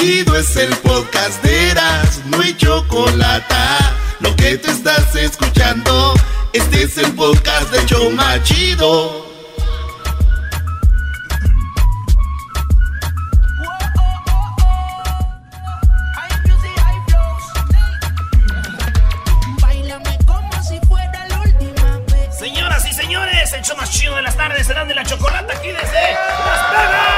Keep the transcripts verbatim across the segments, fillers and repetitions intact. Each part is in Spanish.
Chido es el podcast de Erazno y Chocolata. Lo que te estás escuchando, este es el podcast de Choma Chido. Señoras y señores, el show más chido de las tardes serán de la Chocolata aquí desde Las Vegas.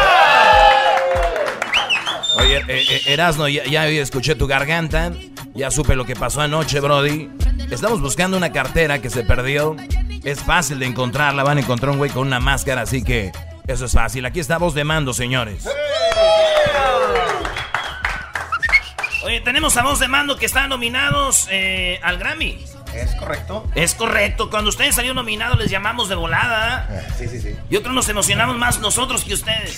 Oye, eh, eh, Erazno, ya, ya escuché tu garganta, ya supe lo que pasó anoche, brody. Estamos buscando una cartera que se perdió. Es fácil de encontrarla, van a encontrar un güey con una máscara, así que eso es fácil. Aquí está Voz de Mando, señores. Oye, tenemos a Voz de Mando que están nominados eh, al Grammy. ¿Es correcto? Es correcto. Cuando ustedes salieron nominados les llamamos de volada. Sí, sí, sí. Y otros nos emocionamos más nosotros que ustedes.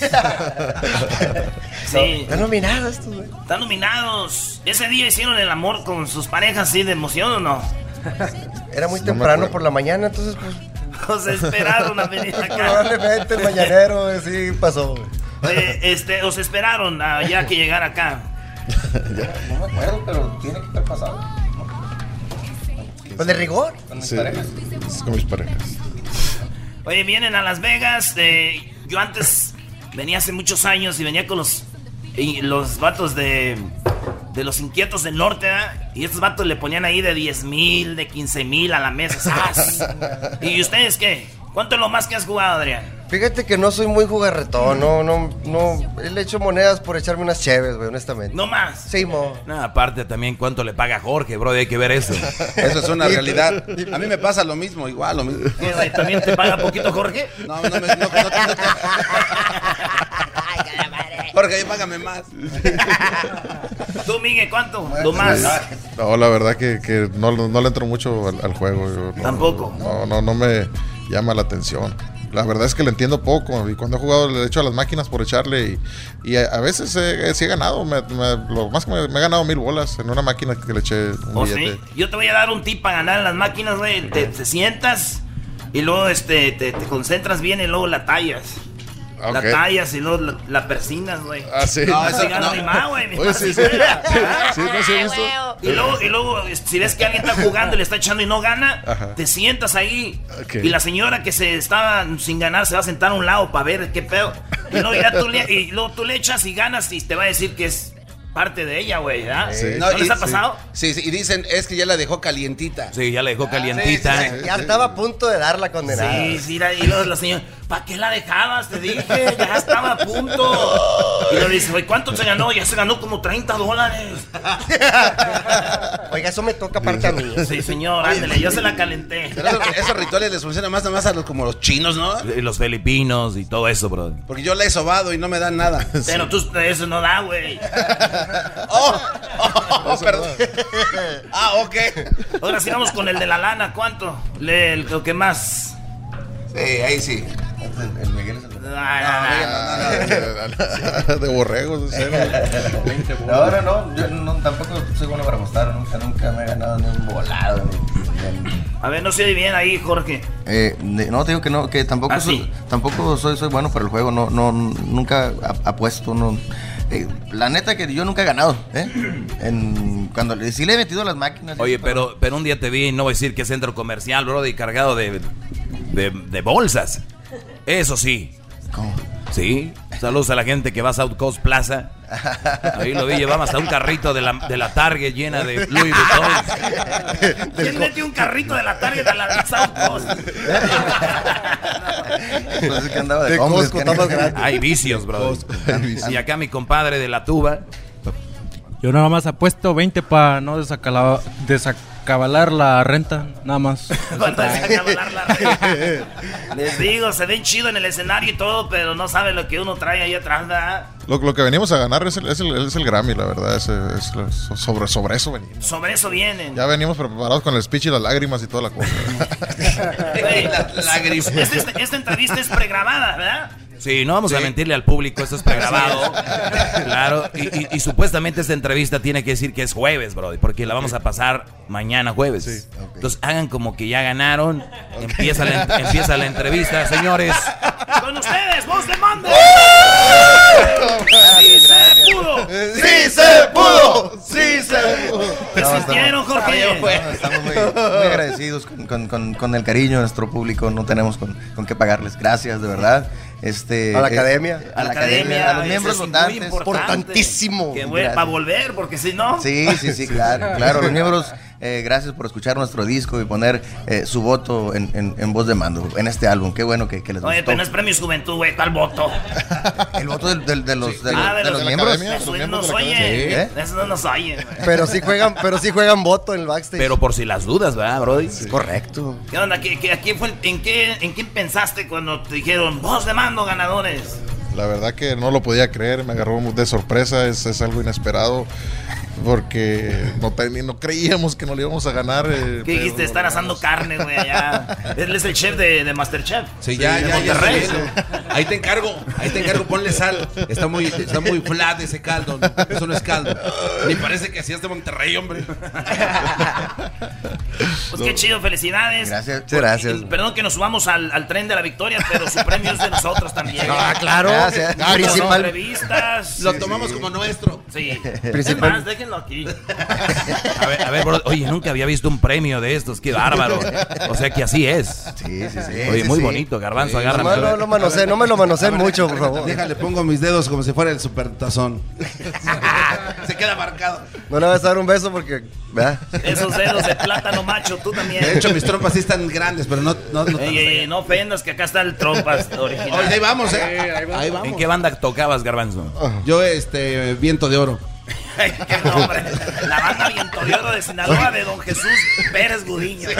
Sí. ¿Están nominados estos, güey? Están nominados. Ese día hicieron el amor con sus parejas, ¿sí? ¿De emoción o no? Era muy temprano por la mañana, entonces pues... Os esperaron a venir acá. Probablemente el mañanero, sí pasó, güey. Oye, este, os esperaron a ya que llegara acá. No me acuerdo, pero tiene que estar pasado. ¿Con de rigor? Con mis sí, parejas. Es con mis parejas. Oye, vienen a Las Vegas. Eh, yo antes venía hace muchos años y venía con los, y los vatos de, de los Inquietos del Norte, ¿verdad? Y estos vatos le ponían ahí de diez mil, de quince mil a la mesa. ¡Sas! ¿Y ustedes qué? ¿Cuánto es lo más que has jugado, Adrián? Fíjate que no soy muy jugarretón, no, no, no. Le echo monedas por echarme unas cheves, güey, honestamente. ¿No más? Sí, mo. No, aparte también cuánto le paga Jorge, bro, hay que ver eso. Eso es una realidad. A mí me pasa lo mismo, igual, lo mismo. ¿Qué, güey, ¿también te paga poquito Jorge? No, no me... No, no, no, no. Jorge, págame más. Tú, Miguel, ¿cuánto? ¿Lo más? No, la verdad que, que no, no le entro mucho al, al juego. Yo, no, ¿Tampoco? No, no, no me llama la atención. La verdad es que le entiendo poco y cuando he jugado le he hecho a las máquinas por echarle y, y a, a veces eh, sí he ganado, me, me, lo más que me, me he ganado mil bolas en una máquina que le eché un ¿Oh, billete. sí? Yo te voy a dar un tip para ganar en las máquinas, güey. Te, te sientas y luego este, te, te concentras bien y luego la tallas. Okay. La tallas y luego la, la persinas, güey. Ah, sí. No, Así eso gana no. mi mamá, güey. Oye, sí, sí. Sí, no, sí he visto. Y luego, y luego, si ves que alguien está jugando y le está echando y no gana, Ajá. te sientas ahí. Okay. Y la señora que se estaba sin ganar se va a sentar a un lado para ver qué pedo. Y luego, ya tú le, y luego tú le echas y ganas y te va a decir que es parte de ella, güey, ¿verdad? Sí. ¿No, No, les y- ha pasado? Sí, sí, y dicen, es que ya la dejó calientita. Sí, ya le dejó calientita. sí, sí, Ya estaba a punto de dar la condenada. Sí, sí, y luego la señora, ¿para qué la dejabas? Te dije, ya estaba a punto. Y luego dice, güey, ¿cuánto se ganó? Ya se ganó como treinta dólares. Oiga, eso me toca aparte a mí. Sí, señor, ándale, yo se la calenté. Pero eso- esos rituales les funcionan más, más a los, como los chinos, ¿no? Y los filipinos y todo eso, bro. Porque yo la he sobado y no me dan nada. Pero tú, eso no da, güey. Oh, oh, oh, perdón. Ah, ok. Ahora sí vamos con el de la lana, ¿cuánto? Le, el, lo que más. Sí, ahí sí. El Miguel es el... Ah, De borregos, en serio. No, no, no, yo no, tampoco soy bueno para apostar, nunca, nunca me he ganado ni un volado. Ni, ni... a ver, no se oye bien ahí, Jorge. Eh, no, te digo que no, que tampoco ¿Ah, soy, sí? tampoco soy, soy bueno para el juego, no, no, nunca apuesto, no. Eh, la neta que yo nunca he ganado, ¿eh? En, cuando le, sí le he metido a las máquinas. Oye, pero, pero un día te vi, no voy a decir que centro comercial, bro, y cargado de, de, de bolsas. Eso sí. ¿Cómo? Sí. Saludos a la gente que va a South Coast Plaza. Ahí lo vi, llevamos hasta un carrito de la, de la Target llena de Louis Vuitton. ¿Quién metió un carrito de la Target a la South Coast? Entonces que andaba de, De hombres, Costco, que- está más grande. Hay vicios, bro. Y acá mi compadre de la tuba. Yo nada más apuesto veinte para no desacala- desacabalar la renta, nada más. ¿Cuánto es acabalar la renta? Les digo, se ven chido en el escenario y todo, pero no saben lo que uno trae ahí atrás, ¿verdad? Lo, lo que venimos a ganar es el, es el, es el Grammy, la verdad. Es, es, es- sobre, sobre eso venimos. Sobre eso vienen. Ya venimos preparados con el speech y las lágrimas y toda la cosa. Güey, Las lágrimas. esta, esta- esta entrevista es pregrabada, ¿verdad? Sí, no vamos a mentirle al público, esto es pregrabado. Claro, y, y, y supuestamente esta entrevista tiene que decir que es jueves, bro, porque la vamos a pasar mañana jueves. Sí, ok. Entonces hagan como que ya ganaron. Empieza la, empieza la entrevista, señores. Con ustedes, Voz de Mando. ¡Sí se pudo! ¡Sí No, estamos muy, muy agradecidos con, con, con, con el cariño de nuestro público. No tenemos con, con qué pagarles. Gracias, de verdad. Este, a la eh, academia. A la academia, a los eso miembros es muy votantes. Importantísimo. Que vuelva a volver, porque si no... Sí, sí, sí, claro, claro. Los miembros, eh, gracias por escuchar nuestro disco y poner eh, su voto en, en, en voz de mando en este álbum. Qué bueno que, que les gustó. Oye, pero no es Premios Juventud, güey, ¿cuál voto? El voto del- del- de, los, de, Ah, los, de de los los miembros. academia. Eso los no miembros nos de la oye. academia. Eso no nos oye, güey. Pero sí juegan, pero sí juegan voto en el backstage. Pero por si las dudas, ¿verdad, Brody? es correcto. ¿Qué onda? ¿Qué, qué, a quién fue el- en, qué, ¿En quién pensaste cuando te dijeron voz de mando ganadores? La verdad que no lo podía creer, me agarró de sorpresa, es, es algo inesperado. Porque no, ten- no creíamos que no le íbamos a ganar. Eh, ¿Qué dijiste? pero Estar lo asando logramos. carne, güey, allá. Él es el chef de, de Masterchef. Sí, ya, de ya, ya. Monterrey. está bien. Ahí te encargo, ahí te encargo, ponle sal. Está muy, está muy flat ese caldo. Eso no es caldo. Ni parece que hacías de Monterrey, hombre. Pues qué chido, felicidades. Gracias. Muchas gracias. Y perdón que nos subamos al, al tren de la victoria, pero su premio es de nosotros también. Ah, claro. Gracias. Ah, principal. Entrevistas. Lo tomamos como nuestro. Sí. Principal- Es más, déjenlo aquí. A ver, a ver, bro, oye, nunca había visto un premio de estos, qué bárbaro. O sea que así es. Sí, sí, sí. Oye, sí, muy sí. bonito, Garbanzo, No, agárrame. no, no, manoseen, no me lo manoseen mucho, por favor. Déjale, pongo mis dedos como si fuera el supertazón. Se queda marcado. No le vas a dar un beso porque, ¿verdad? Esos dedos de plátano macho, tú también. De hecho, mis trompas sí están grandes, pero no. no, no Ey, ey, ey, no ofendas que acá está el trompas original. Oye, ahí vamos, eh. Ahí vamos. ¿En qué banda tocabas, Garbanzo? Yo, este, Viento de Oro. Ay, qué nombre. La banda Viento de Oro de Sinaloa de Don Jesús Pérez Gudiño.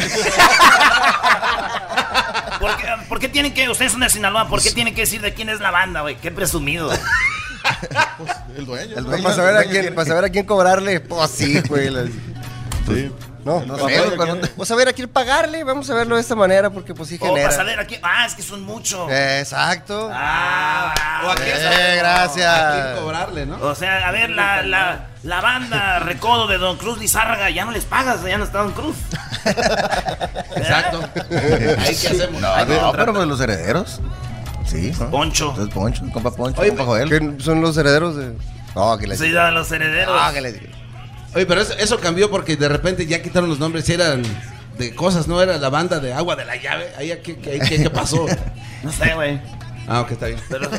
¿Por qué, por qué tienen que, ustedes son de Sinaloa, por qué tienen que decir de quién es la banda, güey? Qué presumido. Pues, el dueño. El ¿no? dueño- Para saber, a el dueño quién, quiere- para saber a quién cobrarle. Pues sí, güey. la- Sí. No, No para sé, ver- pero- vamos a ver a quién pagarle. Vamos a verlo de esta manera porque pues sí O para genera. saber aquí. Ah, es que son muchos. Exacto. Ah, O aquí Eh, gracias. a quién cobrarle, ¿no? o sea, a ver, la, la, la banda Recodo de Don Cruz Lizárraga, ya no les pagas, ya no está Don Cruz. Exacto. Ahí qué hacemos. No, Hay que no, contratar. pero pues los herederos. Sí. ¿no? Poncho. Entonces, Poncho, compa Poncho, Oye, compa Joel. Que son los herederos de. No, que les Sí, a los herederos. No, que les Oye, pero eso, eso cambió porque de repente ya quitaron los nombres y eran de cosas, ¿no? Era la banda de Agua de la Llave. Ahí, ¿qué, qué, qué, qué pasó? No sé, güey. Ah, ok, está bien. Pero...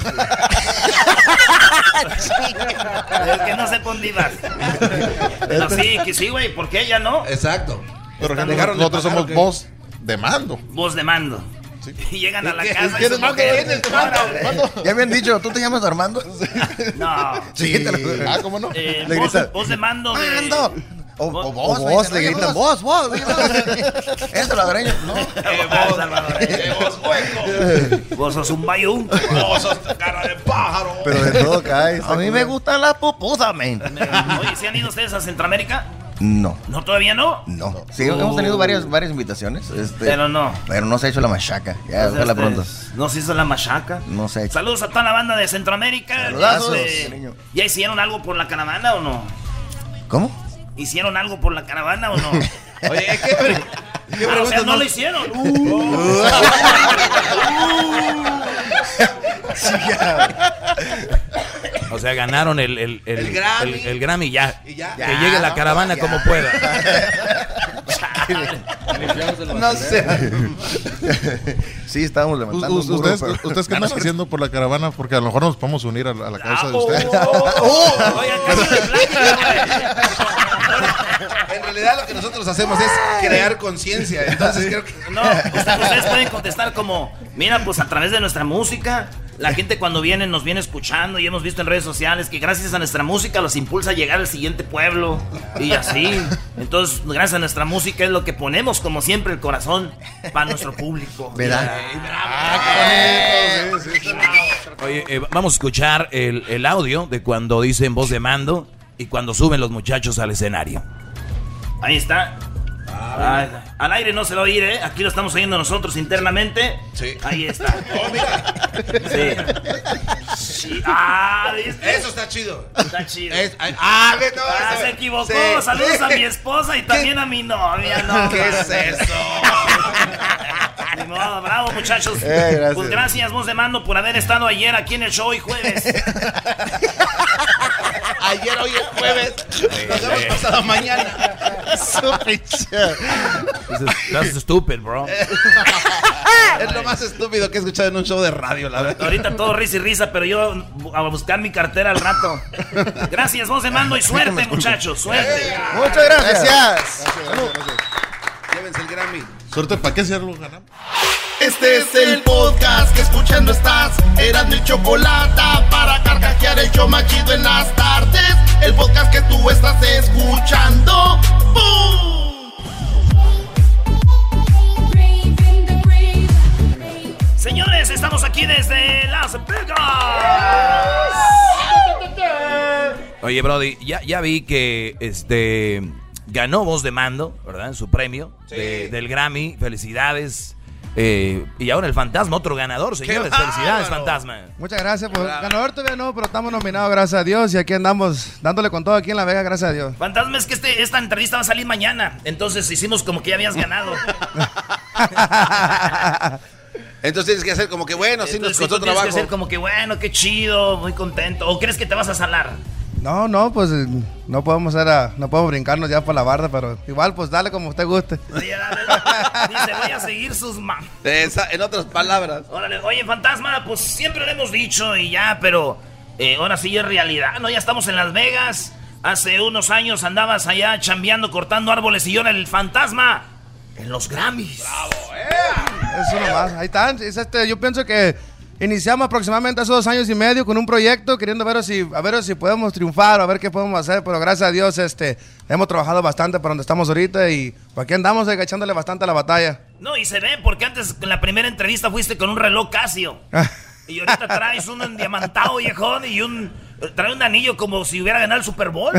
El que no se pondivas. Pero sí, que sí, güey. ¿Por qué ya no? Exacto. Pero Están- ejemplo, dejaron de nosotros pagar, somos ¿o qué? voz de mando. Voz de mando. Sí. Y llegan a la ¿Qué- casa y ¿Quién su es mando? mujer- ¿Quién es tu mando? ¿Mando? Ya me han dicho, ¿tú te llamas Armando? No. Sí, te lo Ah, ¿cómo no? Eh, Le voz, grita, voz de mando de... Mando. O, o O vos, vos, güey, le oye, gritan, vos, vos. oye, vos. Es salvadoreño, ¿no? Eh, vos, Salvador. vos hueco! Vos sos un bayún. ¡Vos sos cara de pájaro! Pero de todo cae. A mí me gustan las pupusas, men. Oye, ¿se han ido ustedes a Centroamérica? No, No, todavía no. no. Sí, hemos tenido varias, varias invitaciones. Este, Pero no. Pero no se ha hecho la machaca. Ya, Entonces, ojalá pronto. este, No se hizo la machaca. No se ha hecho. Saludos a toda la banda de Centroamérica. Saludazos, Este, cariño. ¿Ya hicieron algo por la caravana o no? ¿Cómo? ¿Hicieron algo por la caravana o no? Oye, ¿qué, pre- qué Ah, o sea, preguntas no más? lo hicieron. O sea, ganaron el, el, el, El Grammy. el- el Grammy ya. Y ya. Que llegue la caravana ya. como pueda. No sé. Sí, estábamos U- levantando. u- un muro, ¿Ustedes, pero- ¿ustedes qué andan haciendo por la caravana? Porque a lo mejor nos podemos unir a la, a la causa de Ah, ustedes. oh, oh, oigan, casi de plática, En realidad lo que nosotros hacemos es crear conciencia. Entonces creo que... güey. No, ustedes, ustedes pueden contestar como, mira, pues a través de nuestra música, la gente cuando viene nos viene escuchando y hemos visto en redes sociales que gracias a nuestra música los impulsa a llegar al siguiente pueblo y así. Entonces, gracias a nuestra música es lo que ponemos como siempre el corazón para nuestro público. ¿Verdad? Ah, sí, sí, sí. Oye, eh, vamos a escuchar el, el audio de cuando dicen voz de mando y cuando suben los muchachos al escenario. Ahí está. Ah, al aire no se va a oír, ¿eh? Aquí lo estamos oyendo nosotros internamente. Sí. Ahí está. Oh, mira. Sí. Sí. Ah, ¿viste? Eso está chido. Está chido. Es- ay, ah, ve, no, Ah, ese- se equivocó. sí, Saludos sí. a mi esposa y también a mi novia. No, ¿Qué es eso? Ni modo, bravo, muchachos. Eh, gracias. Pues gracias, voz de mando, por haber estado ayer aquí en el show y jueves. Ayer, hoy es jueves. Nos hemos pasado mañana. That's stupid, bro. Es lo más estúpido que he escuchado en un show de radio, la verdad. Ahorita todo risa y risa, pero yo a buscar mi cartera al rato. Gracias, voz de mando y suerte, muchachos, suerte. Muchas gracias. Gracias. Llévense el Grammy. Suerte, ¿para qué hacerlo ganamos? Este es el podcast que escuchando estás. Eran mi chocolate para carcajear el show más chido en las tardes. El podcast que tú estás escuchando. ¡Bum! Señores, estamos aquí desde Las Vegas. Oye, Brody, ya, ya vi que este ganó voz de mando, ¿verdad? En su premio Sí. de- del Grammy. Felicidades. Eh, y ahora el Fantasma, otro ganador, señores. bárbaro! Felicidades, Fantasma. Muchas gracias. Pues, Bravo. ganador todavía no, pero estamos nominados, gracias a Dios. Y aquí andamos dándole con todo aquí en La Vega, gracias a Dios. Fantasma, es que este, esta entrevista va a salir mañana. Entonces hicimos como que ya habías ganado. Entonces tienes que hacer como que, bueno, sí nos Entonces, costó tú tienes trabajo. que ser como que bueno, qué chido, muy contento. ¿O crees que te vas a salar? No, no, pues eh, no podemos hacer a- no podemos brincarnos ya por la barda, pero igual pues dale como usted guste. Oye, dale, dale. Dice, voy a seguir sus manos. Esa- en otras palabras. Órale, oye, Fantasma, pues siempre lo hemos dicho y ya, pero eh, ahora sí es realidad, ¿no? Ya estamos en Las Vegas. Hace unos años andabas allá chambeando, cortando árboles y ahora el Fantasma en los Grammys. Es uno más. Ahí están. Es este, yo pienso que iniciamos aproximadamente hace dos años y medio con un proyecto queriendo ver si, a ver si podemos triunfar o a ver qué podemos hacer, pero gracias a Dios este, hemos trabajado bastante para donde estamos ahorita y pues aquí andamos eh, echándole bastante a la batalla. No, y se ve, porque antes en la primera entrevista fuiste con un reloj Casio. Y ahorita traes un endiamantado viejón y un... Trae un anillo como si hubiera ganado el Super Bowl.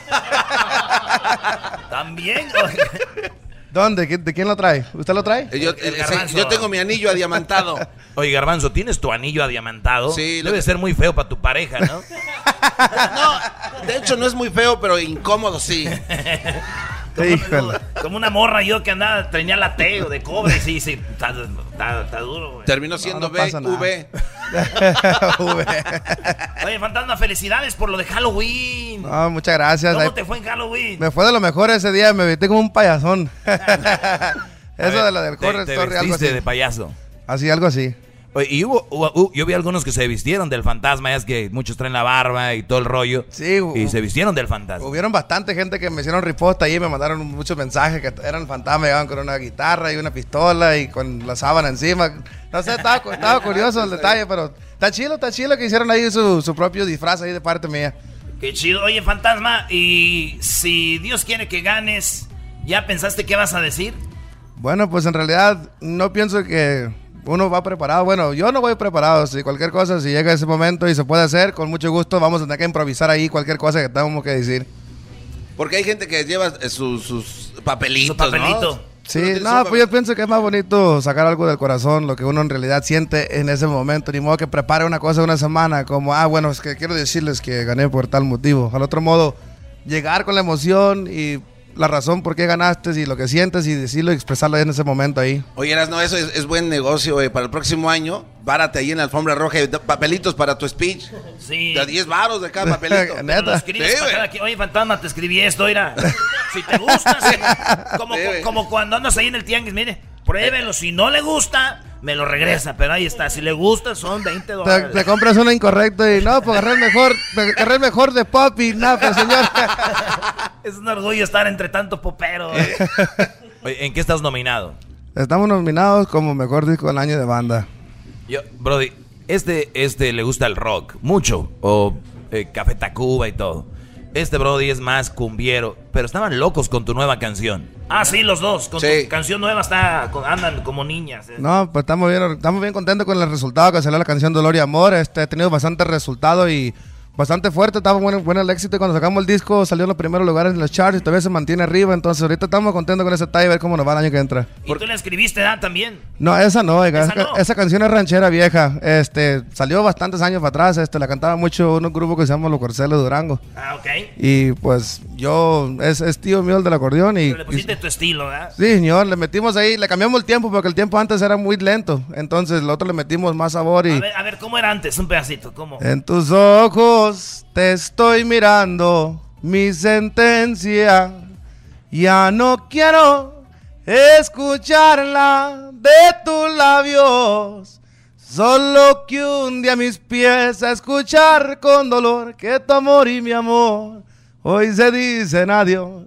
También. ¿Dónde? ¿Qui- ¿De quién lo trae? ¿Usted lo trae? Yo, El eh, garbanzo. yo tengo mi anillo adiamantado. Oye, Garbanzo, ¿tienes tu anillo adiamantado? Sí, lo Debe que- ser muy feo para tu pareja, ¿no? No, de hecho no es muy feo, pero incómodo sí. Híjole. Como una morra yo que andaba, tenía la T o de cobre. Sí, sí, está, está- está duro, güey. Terminó siendo no pasa B, nada. V. Oye, Fantasma, felicidades por lo de Halloween. No, muchas gracias. ¿Cómo Ahí- te fue en Halloween? Me fue de lo mejor ese día, me vestí como un payasón. A Eso ver, de la del te- Horror te Story, algo vestiste así. de payaso. Así, algo así. Oye, y hubo, hubo- hubo- yo vi algunos que se vistieron del Fantasma, ya es que muchos traen la barba y todo el rollo. Sí, hu- Y se vistieron del Fantasma. Hubieron bastante gente que me hicieron riposta ahí, me mandaron muchos mensajes que eran fantasmas, llegaban con una guitarra y una pistola y con la sábana encima. No sé, estaba, cu- estaba curioso el detalle, pero está chido, está chido que hicieron ahí su, su propio disfraz ahí de parte mía. Qué chido. Oye, Fantasma, y si Dios quiere que ganes, ¿ya pensaste qué vas a decir? Bueno, pues en realidad no pienso que uno va preparado. Bueno, yo no voy preparado. Si cualquier cosa, si llega ese momento y se puede hacer, con mucho gusto vamos a tener que improvisar ahí cualquier cosa que tengamos que decir. Porque hay gente que lleva eh, sus, sus papelitos, Su papelito. ¿no? Sí, Tú tienes no, un pues papel- yo pienso que es más bonito sacar algo del corazón, lo que uno en realidad siente en ese momento. Ni modo que prepare una cosa una semana, como, ah, bueno, es que quiero decirles que gané por tal motivo. Al otro modo, llegar con la emoción y la razón por qué ganaste y lo que sientes y decirlo y expresarlo en ese momento ahí. Oye, no, eso es, es buen negocio, eh. Para el próximo año, párate ahí en la alfombra roja y da- papelitos para tu speech. Sí. De diez varos de cada papelito. Pero Neta. lo escribes Sí, para güey. cada quien. Oye, Fantasma, te escribí esto, mira. Si te gusta, si- como, Sí, güey. como cuando andas ahí en el tianguis, mire, pruébelo. Si no le gusta, me lo regresa. Pero ahí está, si le gusta, son veinte Te, dólares. te compras uno incorrecto y no, pues agarré el mejor, agarré el mejor de Poppy, no, pues señor. Es un orgullo estar entre tanto popero. ¿eh? Oye, ¿en qué estás nominado? Estamos nominados como mejor disco del año de banda. Yo, Brody, este, este le gusta el rock, mucho. O eh, Café Tacuba y todo. Este Brody es más cumbiero. Pero estaban locos con tu nueva canción. Ah, sí, los dos. Con Sí. tu canción nueva está, con- andan como niñas. ¿eh? No, pues estamos bien, estamos bien contentos con el resultado que salió la canción Dolor y Amor. Este, ha tenido bastante resultado y bastante fuerte. Estaba bueno, bueno el éxito. Y cuando sacamos el disco salió en los primeros lugares en los charts y todavía se mantiene arriba. Entonces ahorita estamos contentos con ese detalle y ver cómo nos va el año que entra. Y tú le escribiste, ¿ah? También. No, esa no, oiga, ¿Esa esa, no? esa canción es ranchera vieja. Este, salió bastantes años para atrás. Este, la cantaba mucho un grupo que se llama Los Corceles de Durango. Ah, ok. Y pues yo, es, es tío mío el del acordeón y... Pero le pusiste tu estilo, ¿verdad? Sí, señor, le metimos ahí, le cambiamos el tiempo porque el tiempo antes era muy lento. Entonces, el otro le metimos más sabor y... A ver, a ver, ¿cómo era antes? Un pedacito, ¿cómo? En tus ojos te estoy mirando, mi sentencia. Ya no quiero escucharla de tus labios. Solo que un día mis pies a escuchar con dolor que tu amor y mi amor hoy se dicen adiós.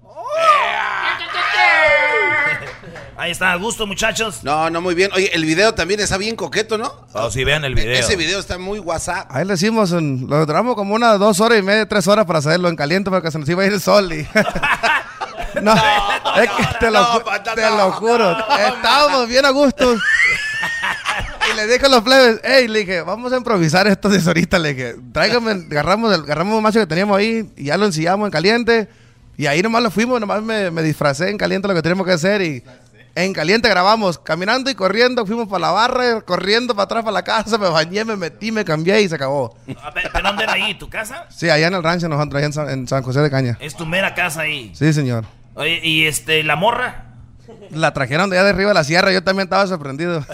Ahí está, a gusto, muchachos. No, no, muy bien. Oye, el video también está bien coqueto, ¿no? Oh, sí, vean el video. Ese video está muy WhatsApp. Ahí le hicimos, un, lo grabamos como unas dos horas y media, tres horas para hacerlo en caliente porque se nos iba a ir el sol y... no, no, es que te, lo, no, te no, lo juro, no, estábamos bien a gusto. Y le dije a los plebes, hey, le dije, vamos a improvisar esto de ahorita, le dije, tráigame, agarramos, el, agarramos un macho que teníamos ahí y ya lo ensillamos en caliente. Y ahí nomás lo fuimos, nomás me, me disfracé en caliente lo que teníamos que hacer y... En caliente grabamos, caminando y corriendo, fuimos para la barra, corriendo para atrás para la casa, me bañé, me metí, me cambié y se acabó. ¿Pero dónde era ahí? ¿Tu casa? Sí, allá en el rancho nosotros, allá en San, en San José de Caña. ¿Es tu mera casa ahí? Sí, señor. Oye, ¿y este, la morra? La trajeron de allá de arriba de la sierra, yo también estaba sorprendido.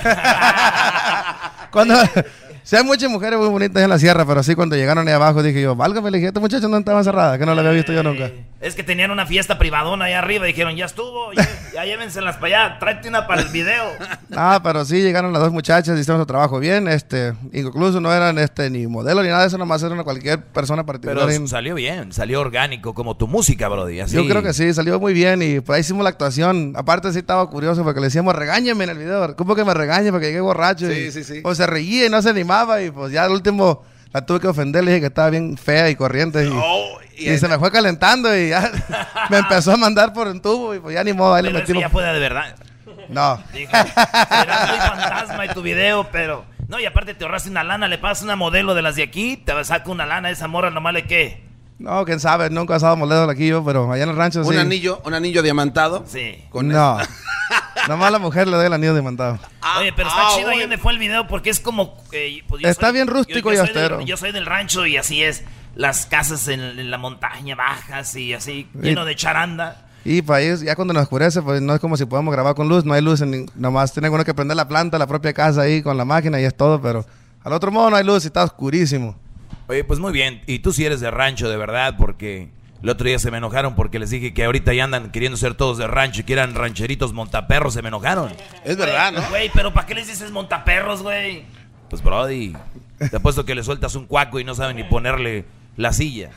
Cuando... Sí, hay muchas mujeres muy bonitas en la sierra, pero sí, cuando llegaron ahí abajo dije yo, válgame, le dije, este muchacho no estaba cerrada, que no la había visto yo nunca. Es que tenían una fiesta privadona allá arriba, dijeron, ya estuvo, ya, ya llévenselas para allá, tráete una para el video. Ah, pero sí, llegaron las dos muchachas, hicieron su trabajo bien, este, incluso no eran este ni modelo ni nada de eso, nomás eran cualquier persona particular. Pero salió bien, salió orgánico, como tu música, brody, así. Yo creo que sí, salió muy bien y pues ahí hicimos la actuación. Aparte sí estaba curioso porque le decíamos, regáñeme en el video, ¿cómo que me regañe? Porque llegué borracho. Sí, y, sí, sí. Pues se reía y no se animaba y pues ya al último la tuve que ofender, le dije que estaba bien fea y corriente y, oh, y, y se me fue calentando y ya me empezó a mandar por un tubo y pues ya ni modo, ahí pero le metimos. ya fue de verdad. No. Dijo, será muy fantasma y tu video, pero... No, y aparte te ahorraste una lana, le pasas una modelo de las de aquí, te saca una lana, esa morra nomás le qué. No, quién sabe, nunca he estado modelo aquí yo, pero allá en el rancho ¿Un sí. anillo, un anillo diamantado? Sí. Con no. Nomás a la mujer le doy el anillo diamantado. Oye, pero está ah, chido oye. ahí donde fue el video porque es como... Eh, pues Está soy, bien rústico yo, yo y soy del- austero. Yo soy del rancho y así es. Las casas en, en la montaña bajas y así, lleno de charanda. Y pues ya cuando nos oscurece, pues no es como si podamos grabar con luz, no hay luz, en, nomás tiene uno que prender la planta, la propia casa ahí con la máquina y es todo, pero al otro modo no hay luz y está oscurísimo. Oye, pues muy bien. Y tú sí eres de rancho, de verdad, porque el otro día se me enojaron porque les dije que ahorita ya andan queriendo ser todos de rancho y que eran rancheritos montaperros, se me enojaron. Es verdad, ¿no? Güey, pero ¿para qué les dices montaperros, güey? Pues, brody, te apuesto que le sueltas un cuaco y no saben ni ponerle la silla.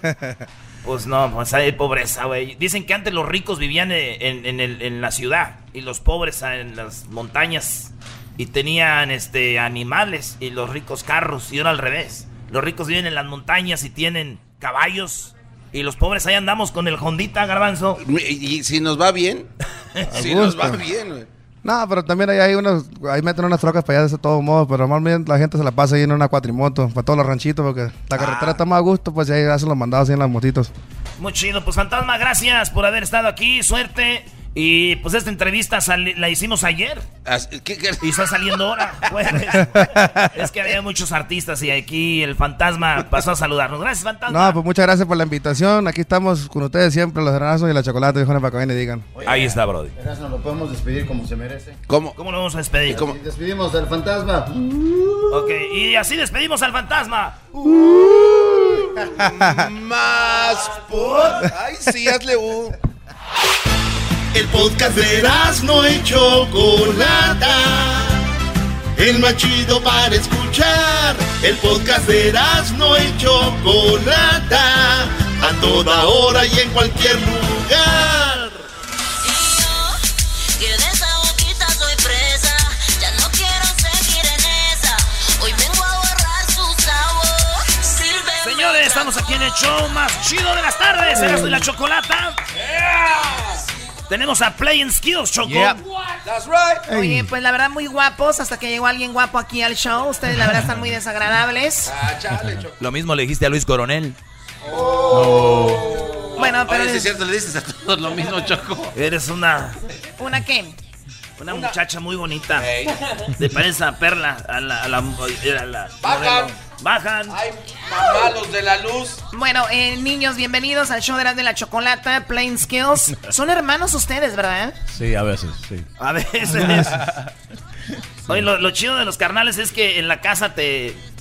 Pues no, pues hay pobreza, güey. Dicen que antes los ricos vivían en, en, el- en la ciudad y los pobres en las montañas y tenían este animales y los ricos carros y ahora al revés. Los ricos viven en las montañas y tienen caballos y los pobres ahí andamos con el Hondita, Garbanzo. Y, y si nos va bien, si gusto. nos va bien, güey. No, pero también ahí hay unos, ahí meten unas trocas para allá de todo modo, pero normalmente la gente se la pasa ahí en una cuatrimoto, para todos los ranchitos, porque la carretera Ah. está más a gusto, pues ahí hacen los mandados así en las motitos. Muy chido, pues Fantasma, gracias por haber estado aquí, suerte. Y pues esta entrevista sali- la hicimos ayer. As- ¿qué- qué? Y está saliendo ahora, jueves. Es que había muchos artistas y aquí el Fantasma pasó a saludarnos. Gracias, Fantasma. No, pues muchas gracias por la invitación, aquí estamos con ustedes siempre, los granazos y la chocolate, dijo para que vayan y digan. Ahí está, brody. Erasmo, ¿lo podemos despedir como se merece? ¿Cómo? ¿Cómo lo vamos a despedir? ¿Cómo? Y despedimos del fantasma. Ok, y así despedimos al Fantasma. Más por... Ay, sí, hazle un... El podcast de Erasmo y Chocolata, el más chido para escuchar. El podcast de Erasmo y Chocolata, a toda hora y en cualquier lugar. Que de esa boquita soy presa, ya no quiero seguir en esa. Hoy vengo a borrar su sabor. Sírveme. Señores, estamos aquí en el show más chido de las tardes. Erasmo y la Chocolata. Tenemos a Playing Skills, Choco. Yeah. That's right. Oye, pues la verdad muy guapos, hasta que llegó alguien guapo aquí al show. Ustedes la verdad están muy desagradables. Ah, chale, Choco. Lo mismo le dijiste a Luis Coronel. Bueno, pero Oye, sí es- es cierto, le dices a todos lo mismo, Choco. Eres una, ¿una qué? una muchacha muy bonita. Ey. Te parece a Perla, a la... A la, a la Bajan. modelo. Bajan. Ay, mamá, los de la luz. Bueno, eh, niños, bienvenidos al show de la, de la Chocolata, Playing Skills. Son hermanos ustedes, ¿verdad? Sí, a veces, sí. A veces. Oye, lo, lo chido de los carnales es que en la casa te...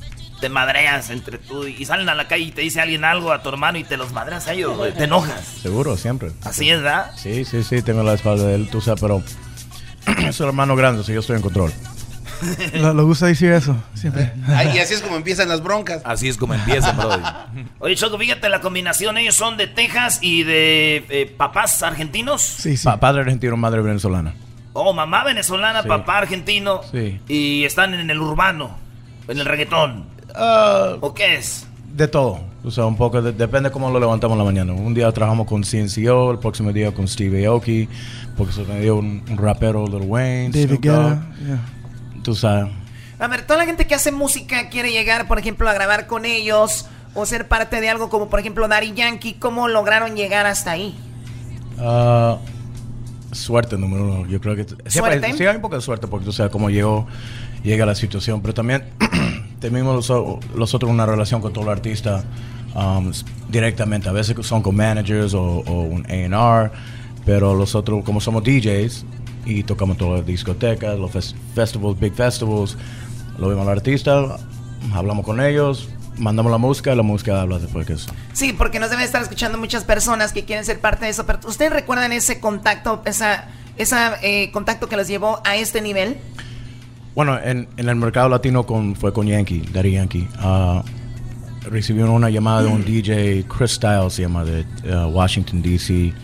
te madreas entre tú y salen a la calle y te dice alguien algo a tu hermano y te los madreas a ellos, güey, te enojas. Seguro, siempre. Así es, ¿verdad? Sí, sí, sí, tengo la espalda de él, tú sabes, pero es el hermano grande, si yo estoy en control. Lo, lo gusta decir eso, siempre. Ay, y así es como empiezan las broncas. Así es como empiezan, brody. Oye, Choco, fíjate la combinación, ellos son de Texas y de eh, papás argentinos. Sí, sí. Pa- padre argentino, madre venezolana. Oh, mamá venezolana, Sí. papá argentino. Sí. Y están en el urbano, en el reggaetón. Uh, ¿O qué es? De todo. O sea, un poco, de- depende cómo lo levantamos en la mañana. Un día trabajamos con C N C O, el próximo día con Steve Aoki, porque se me dio un, un rapero, Lil Wayne, David Snoop Guetta, Dogg. yeah. Tú sabes. A ver, toda la gente que hace música quiere llegar, por ejemplo, a grabar con ellos o ser parte de algo como, por ejemplo, Daddy Yankee. ¿Cómo lograron llegar hasta ahí? Uh, suerte, número uno. Yo creo que siempre ¿Suerte? sí hay un poco de suerte porque tú sabes cómo llegó, llega la situación, pero también tenemos los, nosotros una relación con todo el artista um, directamente. A veces son con managers o, o un A and R, pero nosotros como somos D Js y tocamos todas las discotecas, los fes- festivals, big festivals, lo vemos al artista, hablamos con ellos, mandamos la música y la música habla después que eso. Sí, porque nos deben estar escuchando muchas personas que quieren ser parte de eso. Pero ¿ustedes recuerdan ese contacto, esa, esa eh, contacto que los llevó a este nivel? Bueno, en, en el mercado latino con, fue con Yankee, Daddy Yankee. Uh, recibieron una llamada de un D J, Chris Styles se llama, de uh, Washington, D C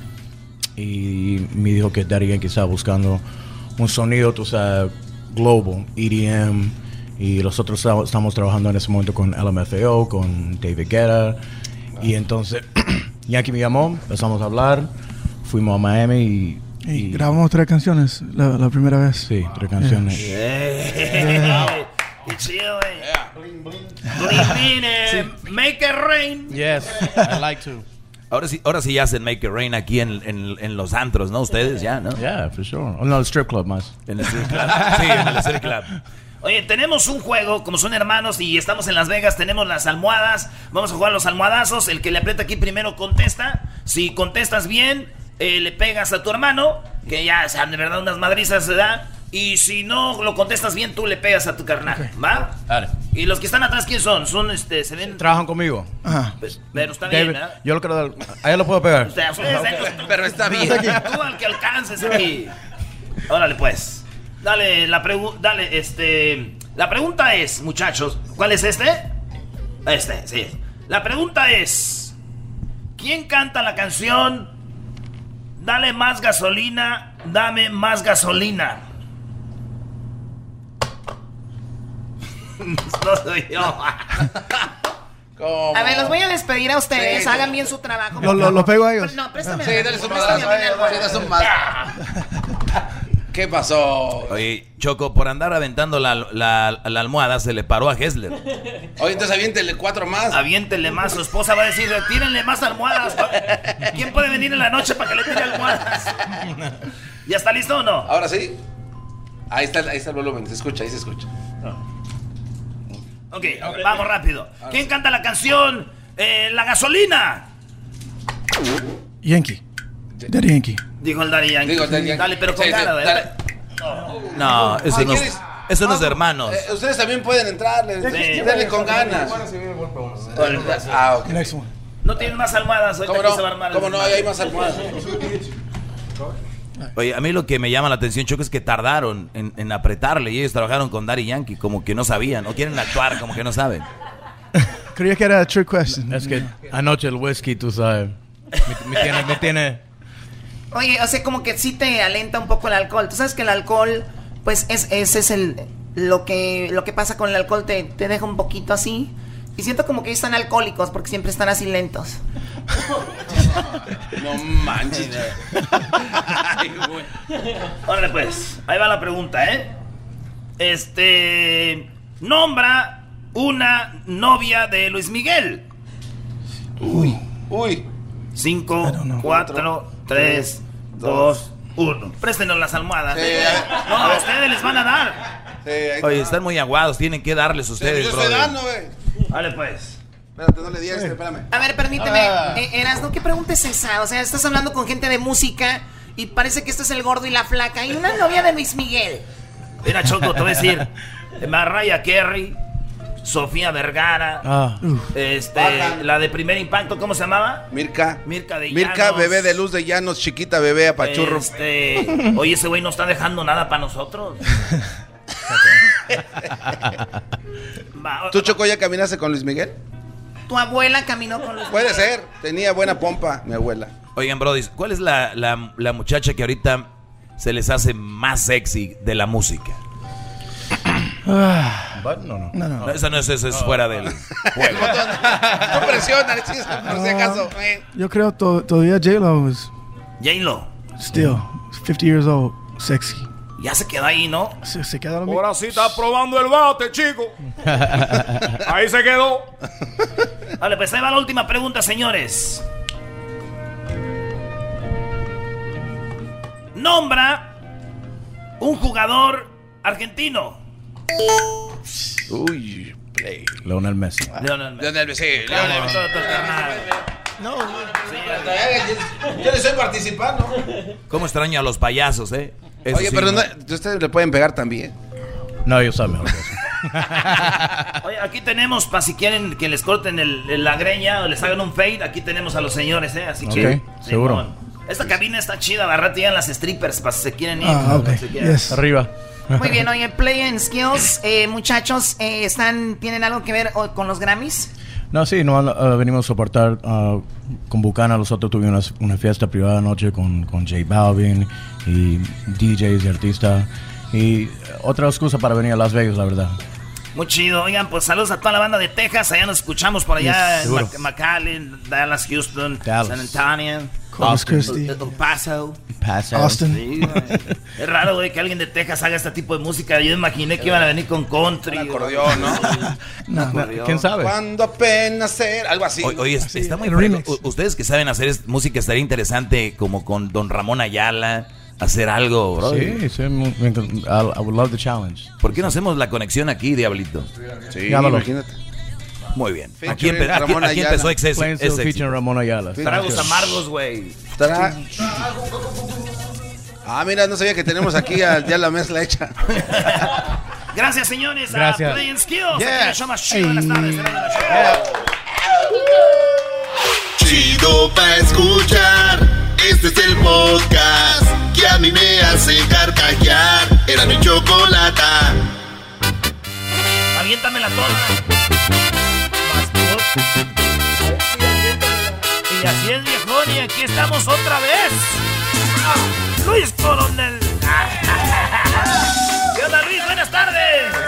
Y me dijo que Daddy Yankee estaba buscando un sonido, tú sabes, global, E D M. Y nosotros estamos, estamos trabajando en ese momento con L M F A O, con David Guetta. Y entonces Yankee me llamó, empezamos a hablar, fuimos a Miami y... Y y- grabamos tres canciones la, la primera vez. Sí, tres canciones. Yeah. Qué chido, güey. Bling, bling, eh, Make it rain. Yes, I like to. Ahora sí, ahora sí hacen Make It Rain aquí en, en, en los antros, ¿no? Ustedes ya, ¿no? Yeah, for sure. Oh, no, el strip club más. En el strip club. Sí, en el strip club. Oye, tenemos un juego, como son hermanos y estamos en Las Vegas, tenemos las almohadas. Vamos a jugar los almohadazos. El que le aprieta aquí primero contesta. Si contestas bien, eh, le pegas a tu hermano, que ya, o sea, de verdad unas madrizas se da. Y si no lo contestas bien, tú le pegas a tu carnal, ¿va? Dale. Y los que están atrás, ¿quién son? Son, este, se ven... Trabajan conmigo. Ajá. Pues, pero está bien, David, ¿verdad? yo lo quiero dar. A él lo puedo pegar. O sea, ustedes, Pero está bien. tú al que alcances aquí. Órale, pues. Dale, la pregunta, dale, este... La pregunta es, muchachos, ¿cuál es este? Este, sí. La pregunta es, ¿quién canta la canción Dale más gasolina, dame más gasolina? No soy yo. ¿Cómo? A ver, los voy a despedir a ustedes. Sí. Hagan bien su trabajo. Lo, lo, lo pego a ellos. No, préstame. Sí, dale su préstame madrazo. a mí la almohada. Sí, dale su madrazo. ¿Qué pasó? Oye, Choco, por andar aventando la, la, la almohada se le paró a Hessler. Oye, entonces aviéntele cuatro más. Aviéntele más, su esposa va a decir, tírenle más almohadas. ¿Quién puede venir en la noche para que le tire almohadas? ¿Ya está listo o no? Ahora sí. Ahí está, ahí está el volumen, se escucha, ahí se escucha. Ok, vamos rápido. ¿Quién canta la canción eh, La gasolina? Yankee. Daddy Yankee. Dijo el Daddy Yankee. Digo, Daddy Yankee. Dale, pero con Sí, sí, cara, dale. No, eso Ay, no, es- ¿quieres? eso no es de hermanos. Eh, ustedes también pueden entrarle. Sí. Dale con ganas. Órale, pues. Ah, ok. Next one. No tienen más almohadas. Ahorita ¿Cómo aquí se va a no? armar el ¿Cómo no? Ahí desmadre. hay más almohadas. Oye, a mí lo que me llama la atención, Choco, es que tardaron en, en apretarle y ellos trabajaron con Daddy Yankee como que no sabían, o quieren actuar como que no saben. Creía que era a trick question. Es que anoche el whisky, tú sabes, me, me tiene, me tiene... Oye, o sea, como que sí te alenta un poco el alcohol. Tú sabes que el alcohol, pues, es, ese es el lo que lo que pasa con el alcohol, te, te deja un poquito así. Y siento como que ellos están alcohólicos porque siempre están así lentos. No manches. Ay, güey. Órale, pues. Ahí va la pregunta, ¿eh? Este... Nombra una novia de Luis Miguel. Uy. Uy. Cinco, cuatro, tres, dos, uno. Préstenos las almohadas. Sí, ¿eh? a ver. No, a ustedes les van a dar. Sí, ahí Oye, está. están muy aguados, tienen que darles ustedes, Yo estoy brother. dando, güey. Vale, pues. Espérate, no le di a este, espérame. A ver, permíteme. Ah. Eh, Erasno, ¿qué pregunta es esa? O sea, estás hablando con gente de música y parece que este es el gordo y la flaca. Y una novia de Luis Miguel. Mira, Choco, te voy a decir. Mariah Carey, Sofía Vergara, Ah. este, la de Primer Impacto, ¿cómo se llamaba? Mirka. Mirka de Mirka, Llanos. bebé de Luz de Llanos, chiquita bebé, apachurro. Este, oye, ese güey no está dejando nada para nosotros. Va, ¿Tú, Choco, ya caminaste con Luis Miguel? ¿Tu abuela caminó con los... Puede ser, tenía buena pompa, mi abuela. Oigan, Brody, ¿cuál es la, la, la muchacha que ahorita se les hace más sexy de la música? No, no. No, no. No, esa no es, esa es fuera del juego. No presiona, por si acaso. Yo creo to- todavía J-Lo is J-Lo. still fifty years old, sexy. Ya se quedó ahí, ¿no? Se, se queda lo mismo. Ahora sí está probando el bate, chico. Ahí se quedó. Vale, pues ahí va la última pregunta, señores. Nombra un jugador argentino. Uy, play. Lionel Messi. Leonel Messi. Lionel Messi. Lionel Messi. No, yo le estoy participando. ¿Cómo extraño a los payasos, eh? Eso Oye, sí, pero ¿no? no, ustedes le pueden pegar también. No, yo soy mejor que eso. Oye, aquí tenemos, para si quieren que les corten el, el- la greña o les hagan un fade, aquí tenemos a los señores, ¿eh? Así que... Ok, seguro. Simón. Esta cabina está chida, la rata llegan las strippers para si se quieren ir. Ah, ok. Si se quieren. Yes. Arriba. Muy bien, oye, Play and Skills, eh, muchachos, eh, están, ¿tienen algo que ver o- con los Grammys? No, sí, no, uh, venimos a soportar uh, con Bucana. Nosotros tuvimos una, una fiesta privada anoche con, con J Balvin y D Js y artistas. Y otra excusa para venir a Las Vegas, la verdad. Muy chido. Oigan, pues saludos a toda la banda de Texas. Allá nos escuchamos por allá Yes, en seguro. Mac- McAllen, Dallas, Houston, Dallas. San Antonio, Corpus Christi. El, El Paso. Paso. Austin. Sí, güey. Es raro, güey, que alguien de Texas haga este tipo de música. Yo imaginé que iban a venir con country. Un acordeón, ¿no? No. Acordeón. ¿Quién sabe? Cuando apenas ser, algo así. Oye, oye, es- está muy el fregón. remix. U- Ustedes que saben hacer es- música, estaría interesante como con Don Ramón Ayala, hacer algo, bro. Sí, sí, me encanta. I, I would love the challenge. ¿Por qué no hacemos la conexión aquí, Diablito? Sí, Llámalo. imagínate. Muy bien. Featuring Aquí, empe- aquí- Ramón aquí Ayala. empezó Exceso. Plainfield es featuring éxito. Ramón Ayala. Tragos amargos, güey. Tra- Ah, mira, no sabía que tenemos aquí a- ya la mezcla hecha. Gracias, señores. Gracias. A Play and Skills. Yeah. Aquí el show más chido de las tardes. de Radio Show. Chido pa' escuchar. Este es el podcast que a mí me hace carcajear. Era mi chocolata. Aviéntamela toda. Más tú. Y así es, viejón. Y aquí estamos otra vez. Ah, Luis Coronel. ¿Qué onda, Luis? Buenas tardes.